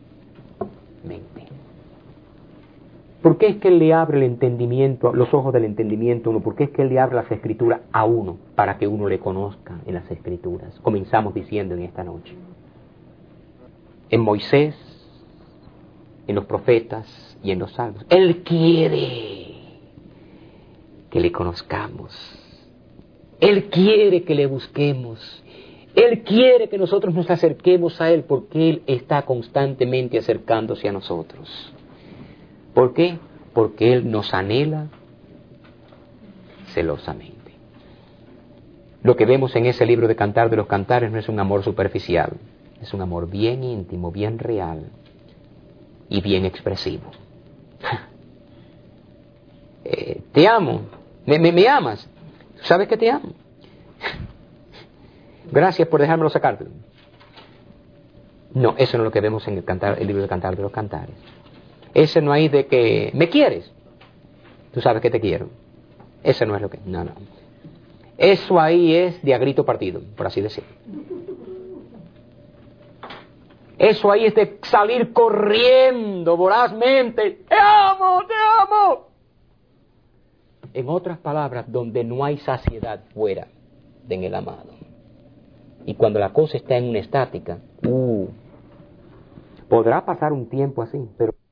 [SPEAKER 1] ¿Por qué es que Él le abre el entendimiento, los ojos del entendimiento a uno? ¿Por qué es que Él le abre las Escrituras a uno para que uno le conozca en las Escrituras? Comenzamos diciendo en esta noche. En Moisés, en los profetas y en los salmos. Él quiere que le conozcamos. Él quiere que le busquemos. Él quiere que nosotros nos acerquemos a Él porque Él está constantemente acercándose a nosotros. ¿Por qué? Porque Él nos anhela celosamente. Lo que vemos en ese libro de Cantar de los Cantares no es un amor superficial, es un amor bien íntimo, bien real y bien expresivo. eh, te amo, me, me, me amas, ¿sabes que te amo? Gracias por dejármelo sacarte. No, eso no es lo que vemos en el, cantar, el libro de Cantar de los Cantares. Ese no hay de que, ¿me quieres? Tú sabes que te quiero. Ese no es lo que, no, no. Eso ahí es de a grito partido, por así decirlo. Eso ahí es de salir corriendo vorazmente. ¡Te amo, te amo! En otras palabras, donde no hay saciedad fuera de en el amado. Y cuando la cosa está en una estática, uh, podrá pasar un tiempo así, pero